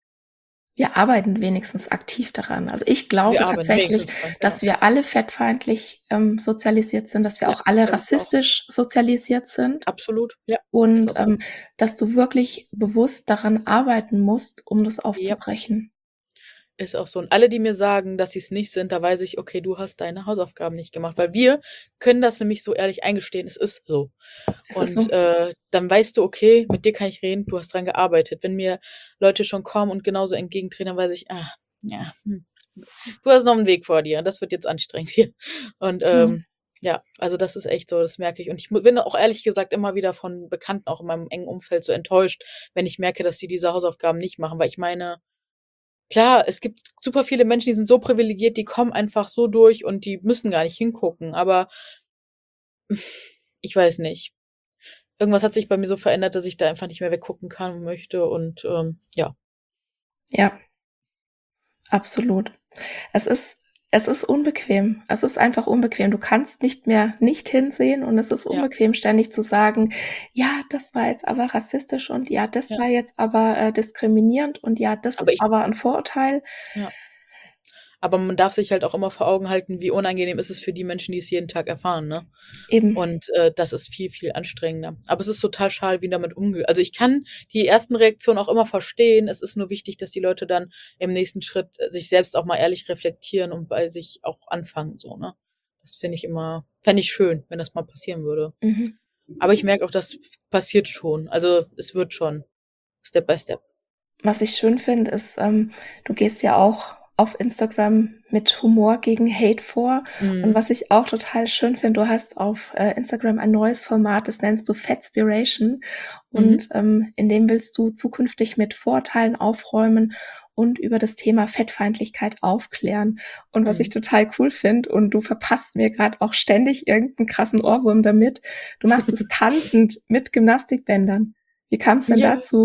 [SPEAKER 1] wir arbeiten wenigstens aktiv daran. Also ich glaube
[SPEAKER 2] Wir arbeiten
[SPEAKER 1] tatsächlich,
[SPEAKER 2] wenigstens dran, genau.
[SPEAKER 1] dass wir alle fettfeindlich ähm, sozialisiert sind, dass wir
[SPEAKER 2] Ja,
[SPEAKER 1] auch alle
[SPEAKER 2] glaube ich auch.
[SPEAKER 1] rassistisch sozialisiert sind
[SPEAKER 2] Absolut, ja, ist
[SPEAKER 1] und
[SPEAKER 2] auch so.
[SPEAKER 1] ähm, dass du wirklich bewusst daran arbeiten musst, um das
[SPEAKER 2] Ja,
[SPEAKER 1] aufzubrechen.
[SPEAKER 2] ist auch so. Und alle, die mir sagen, dass sie's nicht sind, da weiß ich: „Okay, du hast deine Hausaufgaben nicht gemacht.“ Weil wir können das nämlich so ehrlich eingestehen, es ist so.
[SPEAKER 1] Es ist
[SPEAKER 2] Und,
[SPEAKER 1] so.
[SPEAKER 2] äh, dann weißt du: „Okay, mit dir kann ich reden, du hast dran gearbeitet.“ Wenn mir Leute schon kommen und genauso entgegentreten, dann weiß ich: „Ah, ja, hm, du hast noch 'n Weg vor dir. Das wird jetzt anstrengend hier.“ Und,
[SPEAKER 1] Genau.
[SPEAKER 2] ähm, ja, also das ist echt so, das merke ich. Und ich mu bin auch ehrlich gesagt immer wieder von Bekannten, auch in meinem engen Umfeld, so enttäuscht, wenn ich merke, dass die diese Hausaufgaben nicht machen. Weil ich meine, klar, es gibt super viele Menschen, die sind so privilegiert, die kommen einfach so durch und die müssen gar nicht hingucken. Aber ich weiß nicht. Irgendwas hat sich bei mir so verändert, dass ich da einfach nicht mehr weggucken kann und möchte und, ähm, ja.
[SPEAKER 1] Ja, absolut. Es ist, es ist unbequem. Es ist einfach unbequem. Du kannst nicht mehr nicht hinsehen und es ist
[SPEAKER 2] Ja,
[SPEAKER 1] unbequem, ständig zu sagen, ja, das war jetzt aber rassistisch und ja, das
[SPEAKER 2] ja.
[SPEAKER 1] war jetzt aber äh, diskriminierend und ja, das
[SPEAKER 2] Aber
[SPEAKER 1] ist
[SPEAKER 2] ich
[SPEAKER 1] aber ein Vorurteil.
[SPEAKER 2] ja. Aber man darf sich halt auch immer vor Augen halten, wie unangenehm ist es für die Menschen, die es jeden Tag erfahren, ne?
[SPEAKER 1] Eben,
[SPEAKER 2] Und, äh, das ist viel, viel anstrengender. Aber es ist total schade, wie damit umge also, ich kann die ersten Reaktionen auch immer verstehen. Es ist nur wichtig, dass die Leute dann im nächsten Schritt, äh, sich selbst auch mal ehrlich reflektieren und bei sich auch anfangen so, ne? Das finde ich immer fände ich schön, wenn das mal passieren würde.
[SPEAKER 1] mhm.
[SPEAKER 2] Aber ich merke auch, das passiert schon. Also, es wird schon Step by Step.
[SPEAKER 1] Was ich schön finde, ist, ähm, du gehst ja auch auf Instagram mit Humor gegen Hate vor. Und
[SPEAKER 2] Mhm.
[SPEAKER 1] was ich auch total schön finde, du hast auf äh, Instagram ein neues Format, das nennst du Fatspiration.
[SPEAKER 2] Mhm.
[SPEAKER 1] Und ähm, in dem willst du zukünftig mit Vorurteilen aufräumen und über das Thema Fettfeindlichkeit aufklären. Und was ich
[SPEAKER 2] Mhm.
[SPEAKER 1] total cool finde, und du verpasst mir gerade auch ständig irgendeinen krassen Ohrwurm damit, du machst es tanzend mit Gymnastikbändern. Wie kam es denn
[SPEAKER 2] Ja.
[SPEAKER 1] dazu?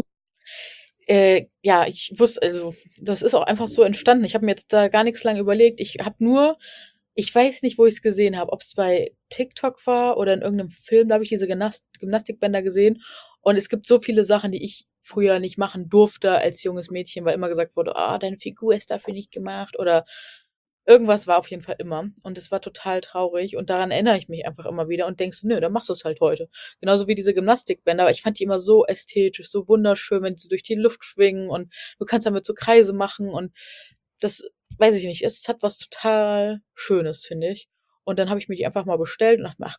[SPEAKER 2] Äh, ja, ich wusste also, das ist auch einfach so entstanden. Ich habe mir jetzt da gar nix lang überlegt. Ich habe nur ich weiß nicht, wo ich's gesehen habe, ob's bei TikTok war oder in irgend 'nem Film, da habe ich diese Gymnas Gymnastikbänder gesehen. Und es gibt so viele Sachen, die ich früher nicht machen durfte als junges Mädchen, weil immer gesagt wurde: „Ah, deine Figur ist dafür nicht gemacht“, oder irgendwas war auf jeden Fall immer. Und es war total traurig und daran erinnere ich mich einfach immer wieder und denke so: „Nö, dann machst du's halt heute.“ Genauso wie diese Gymnastikbänder, aber ich fand die immer so ästhetisch, so wunderschön, wenn sie durch die Luft schwingen und du kannst damit so Kreise machen und das weiß ich nicht, es hat was total Schönes, finde ich. Und dann habe ich mir die einfach mal bestellt und dachte mir: „Ach komm,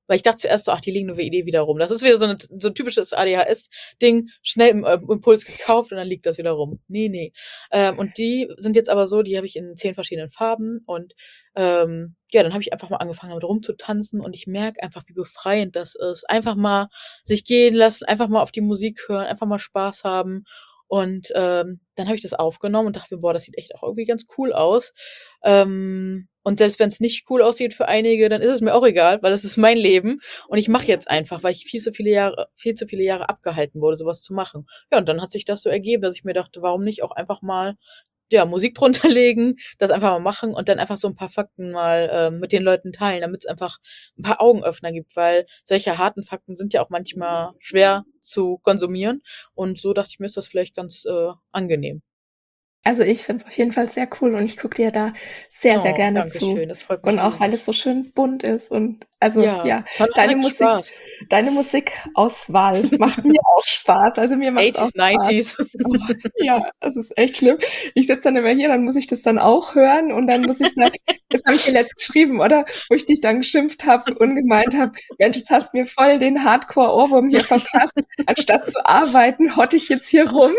[SPEAKER 2] Weil ich dachte zuerst so, ach, die liegen nur Idee wieder rum. Das ist wieder so, eine, so ein typisches A D H S-Ding, schnell im äh, Impuls gekauft und dann liegt das wieder rum. Nee, nee. Ähm, und die sind jetzt aber so, die habe ich in zehn verschiedenen Farben und ähm, ja, dann habe ich einfach mal angefangen, damit rumzutanzen und ich merke einfach, wie befreiend das ist. Einfach mal sich gehen lassen, einfach mal auf die Musik hören, einfach mal Spaß haben. Und ähm, dann habe ich das aufgenommen und dachte mir, boah, das sieht echt auch irgendwie ganz cool aus. Ähm, und selbst wenn es nicht cool aussieht für einige, dann ist es mir auch egal, weil das ist mein Leben. Und ich mache jetzt einfach, weil ich viel zu viele Jahre, viel zu viele Jahre abgehalten wurde, sowas zu machen. Ja, und dann hat sich das so ergeben, dass ich mir dachte, warum nicht auch einfach mal ja, Musik drunter legen, das einfach mal machen und dann einfach so ein paar Fakten mal ähm, mit den Leuten teilen, damit es einfach ein paar Augenöffner gibt, weil solche harten Fakten sind ja auch manchmal schwer zu konsumieren und so dachte ich mir, ist das vielleicht ganz äh, angenehm.
[SPEAKER 1] Also ich finde es auf jeden Fall sehr cool und ich gucke dir da sehr, sehr
[SPEAKER 2] Oh,
[SPEAKER 1] gerne
[SPEAKER 2] danke
[SPEAKER 1] zu.
[SPEAKER 2] schön, das freut mich
[SPEAKER 1] Und auch, weil
[SPEAKER 2] riesig.
[SPEAKER 1] es so schön bunt ist und also
[SPEAKER 2] Ja,
[SPEAKER 1] ja,
[SPEAKER 2] es macht auch
[SPEAKER 1] deine
[SPEAKER 2] direkt
[SPEAKER 1] Musik,
[SPEAKER 2] Spaß.
[SPEAKER 1] deine Musikauswahl macht mir auch Spaß. Also mir macht es auch
[SPEAKER 2] achtziger,
[SPEAKER 1] Spaß.
[SPEAKER 2] neunziger.
[SPEAKER 1] Oh, ja, das ist echt schlimm. Ich sitze dann immer hier, dann muss ich das dann auch hören und dann muss ich da, das habe ich dir letzt geschrieben, oder? Wo ich dich dann geschimpft habe und gemeint habe, Mensch, jetzt hast du mir voll den Hardcore-Ohrwurm hier verpasst. Anstatt zu arbeiten, hotte ich jetzt hier rum.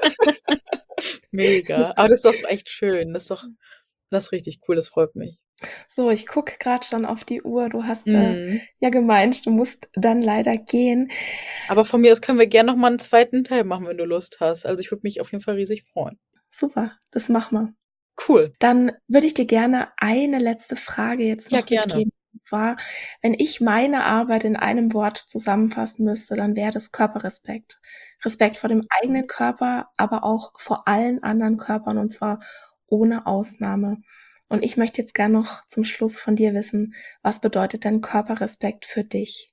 [SPEAKER 2] Mega. Aber das ist doch echt schön. Das ist doch, das ist richtig cool, das freut mich.
[SPEAKER 1] So, ich gucke gerade schon auf die Uhr. Du hast äh,
[SPEAKER 2] Mhm.
[SPEAKER 1] ja gemeint, du musst dann leider gehen.
[SPEAKER 2] Aber von mir aus können wir gerne noch mal einen zweiten Teil machen, wenn du Lust hast. Also ich würde mich auf jeden Fall riesig freuen.
[SPEAKER 1] Super, das machen wir.
[SPEAKER 2] Cool.
[SPEAKER 1] Dann würde ich dir gerne eine letzte Frage jetzt
[SPEAKER 2] Ja,
[SPEAKER 1] noch
[SPEAKER 2] gerne.
[SPEAKER 1] mitgeben. Und zwar, wenn ich meine Arbeit in einem Wort zusammenfassen müsste, dann wäre das Körperrespekt. Respekt vor dem eigenen Körper, aber auch vor allen anderen Körpern und zwar ohne Ausnahme. Und ich möchte jetzt gerne noch zum Schluss von dir wissen, was bedeutet denn Körperrespekt für dich?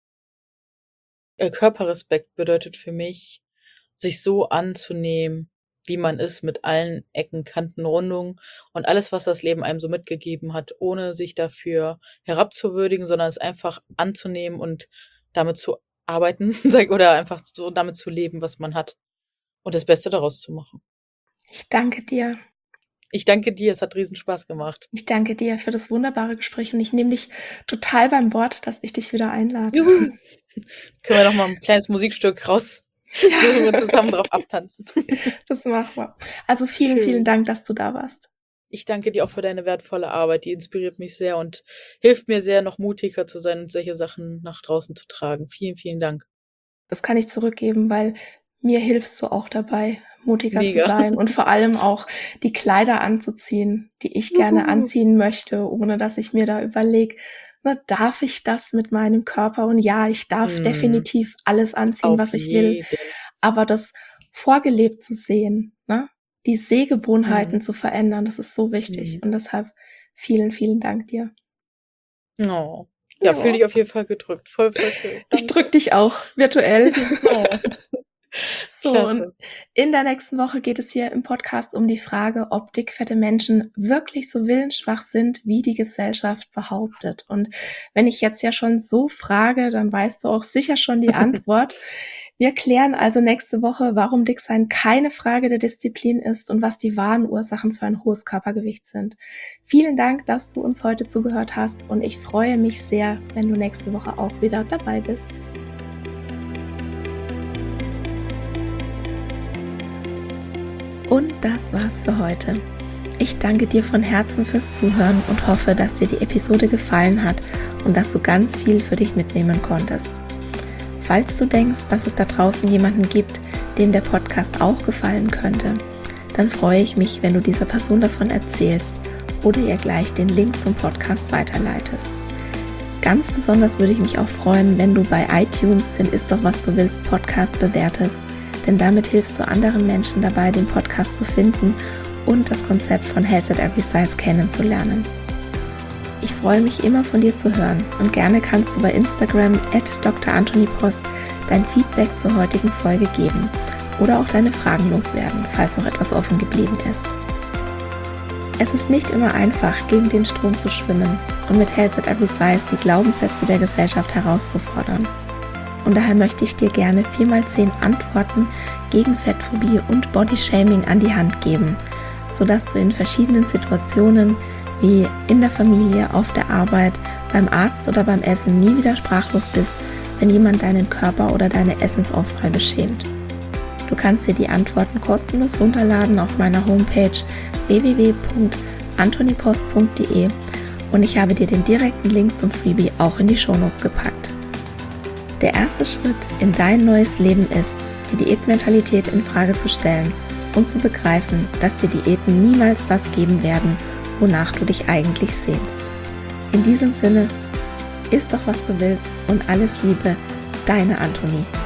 [SPEAKER 2] Äh, Körperrespekt bedeutet für mich, sich so anzunehmen, wie man ist, mit allen Ecken, Kanten, Rundungen und alles, was das Leben einem so mitgegeben hat, ohne sich dafür herabzuwürdigen, sondern es einfach anzunehmen und damit zu arbeiten sag- oder einfach so damit zu leben, was man hat und das Beste daraus zu machen.
[SPEAKER 1] Ich danke dir.
[SPEAKER 2] Ich danke dir, es hat riesen Spaß gemacht.
[SPEAKER 1] Ich danke dir für das wunderbare Gespräch und ich nehme dich total beim Wort, dass ich dich wieder einlade.
[SPEAKER 2] Juhu. Können wir noch mal ein kleines Musikstück raus suchen und zusammen drauf abtanzen.
[SPEAKER 1] Das machen wir. Also vielen,
[SPEAKER 2] Schön.
[SPEAKER 1] vielen Dank, dass du da warst.
[SPEAKER 2] Ich danke dir auch für deine wertvolle Arbeit. Die inspiriert mich sehr und hilft mir sehr, noch mutiger zu sein und solche Sachen nach draußen zu tragen. Vielen, vielen Dank.
[SPEAKER 1] Das kann ich zurückgeben, weil mir hilfst du auch dabei, mutiger
[SPEAKER 2] Mega.
[SPEAKER 1] zu sein und vor allem auch die Kleider anzuziehen, die ich gerne
[SPEAKER 2] Juhu.
[SPEAKER 1] anziehen möchte, ohne dass ich mir da überlege, na, darf ich das mit meinem Körper? Und ja, ich darf
[SPEAKER 2] Mm.
[SPEAKER 1] definitiv alles anziehen,
[SPEAKER 2] Auf
[SPEAKER 1] was ich will.
[SPEAKER 2] jeden.
[SPEAKER 1] Aber das vorgelebt zu sehen, ne? Die Sehgewohnheiten
[SPEAKER 2] Mm.
[SPEAKER 1] zu verändern, das ist so wichtig.
[SPEAKER 2] Mm.
[SPEAKER 1] Und deshalb vielen, vielen Dank dir.
[SPEAKER 2] Oh. Ja,
[SPEAKER 1] Ja.
[SPEAKER 2] fühl dich auf jeden Fall gedrückt. Voll, voll schön.
[SPEAKER 1] Ich
[SPEAKER 2] Danke.
[SPEAKER 1] drück dich auch virtuell.
[SPEAKER 2] Oh.
[SPEAKER 1] So,
[SPEAKER 2] Klasse.
[SPEAKER 1] und in der nächsten Woche geht es hier im Podcast um die Frage, ob dickfette Menschen wirklich so willensschwach sind, wie die Gesellschaft behauptet. Und wenn ich jetzt ja schon so frage, dann weißt du auch sicher schon die Antwort. Wir klären also nächste Woche, warum Dicksein keine Frage der Disziplin ist und was die wahren Ursachen für ein hohes Körpergewicht sind. Vielen Dank, dass du uns heute zugehört hast und ich freue mich sehr, wenn du nächste Woche auch wieder dabei bist. Und das war's für heute. Ich danke dir von Herzen fürs Zuhören und hoffe, dass dir die Episode gefallen hat und dass du ganz viel für dich mitnehmen konntest. Falls du denkst, dass es da draußen jemanden gibt, dem der Podcast auch gefallen könnte, dann freue ich mich, wenn du dieser Person davon erzählst oder ihr gleich den Link zum Podcast weiterleitest. Ganz besonders würde ich mich auch freuen, wenn du bei iTunes den Ist doch was du willst Podcast bewertest, denn damit hilfst du anderen Menschen dabei, den Podcast zu finden und das Konzept von Health at Every Size kennenzulernen. Ich freue mich immer von dir zu hören und gerne kannst du bei Instagram at Doktor Anthony Post dein Feedback zur heutigen Folge geben oder auch deine Fragen loswerden, falls noch etwas offen geblieben ist. Es ist nicht immer einfach, gegen den Strom zu schwimmen und mit Health at Every Size die Glaubenssätze der Gesellschaft herauszufordern. Und daher möchte ich dir gerne vier mal zehn Antworten gegen Fettphobie und Bodyshaming an die Hand geben, sodass du in verschiedenen Situationen wie in der Familie, auf der Arbeit, beim Arzt oder beim Essen nie wieder sprachlos bist, wenn jemand deinen Körper oder deine Essensauswahl beschämt. Du kannst dir die Antworten kostenlos runterladen auf meiner Homepage w w w punkt antonipost punkt d e und ich habe dir den direkten Link zum Freebie auch in die Shownotes gepackt. Der erste Schritt in dein neues Leben ist, die Diätmentalität in Frage zu stellen und zu begreifen, dass dir Diäten niemals das geben werden, wonach du dich eigentlich sehnst. In diesem Sinne, iss doch, was du willst und alles Liebe, deine Antonie.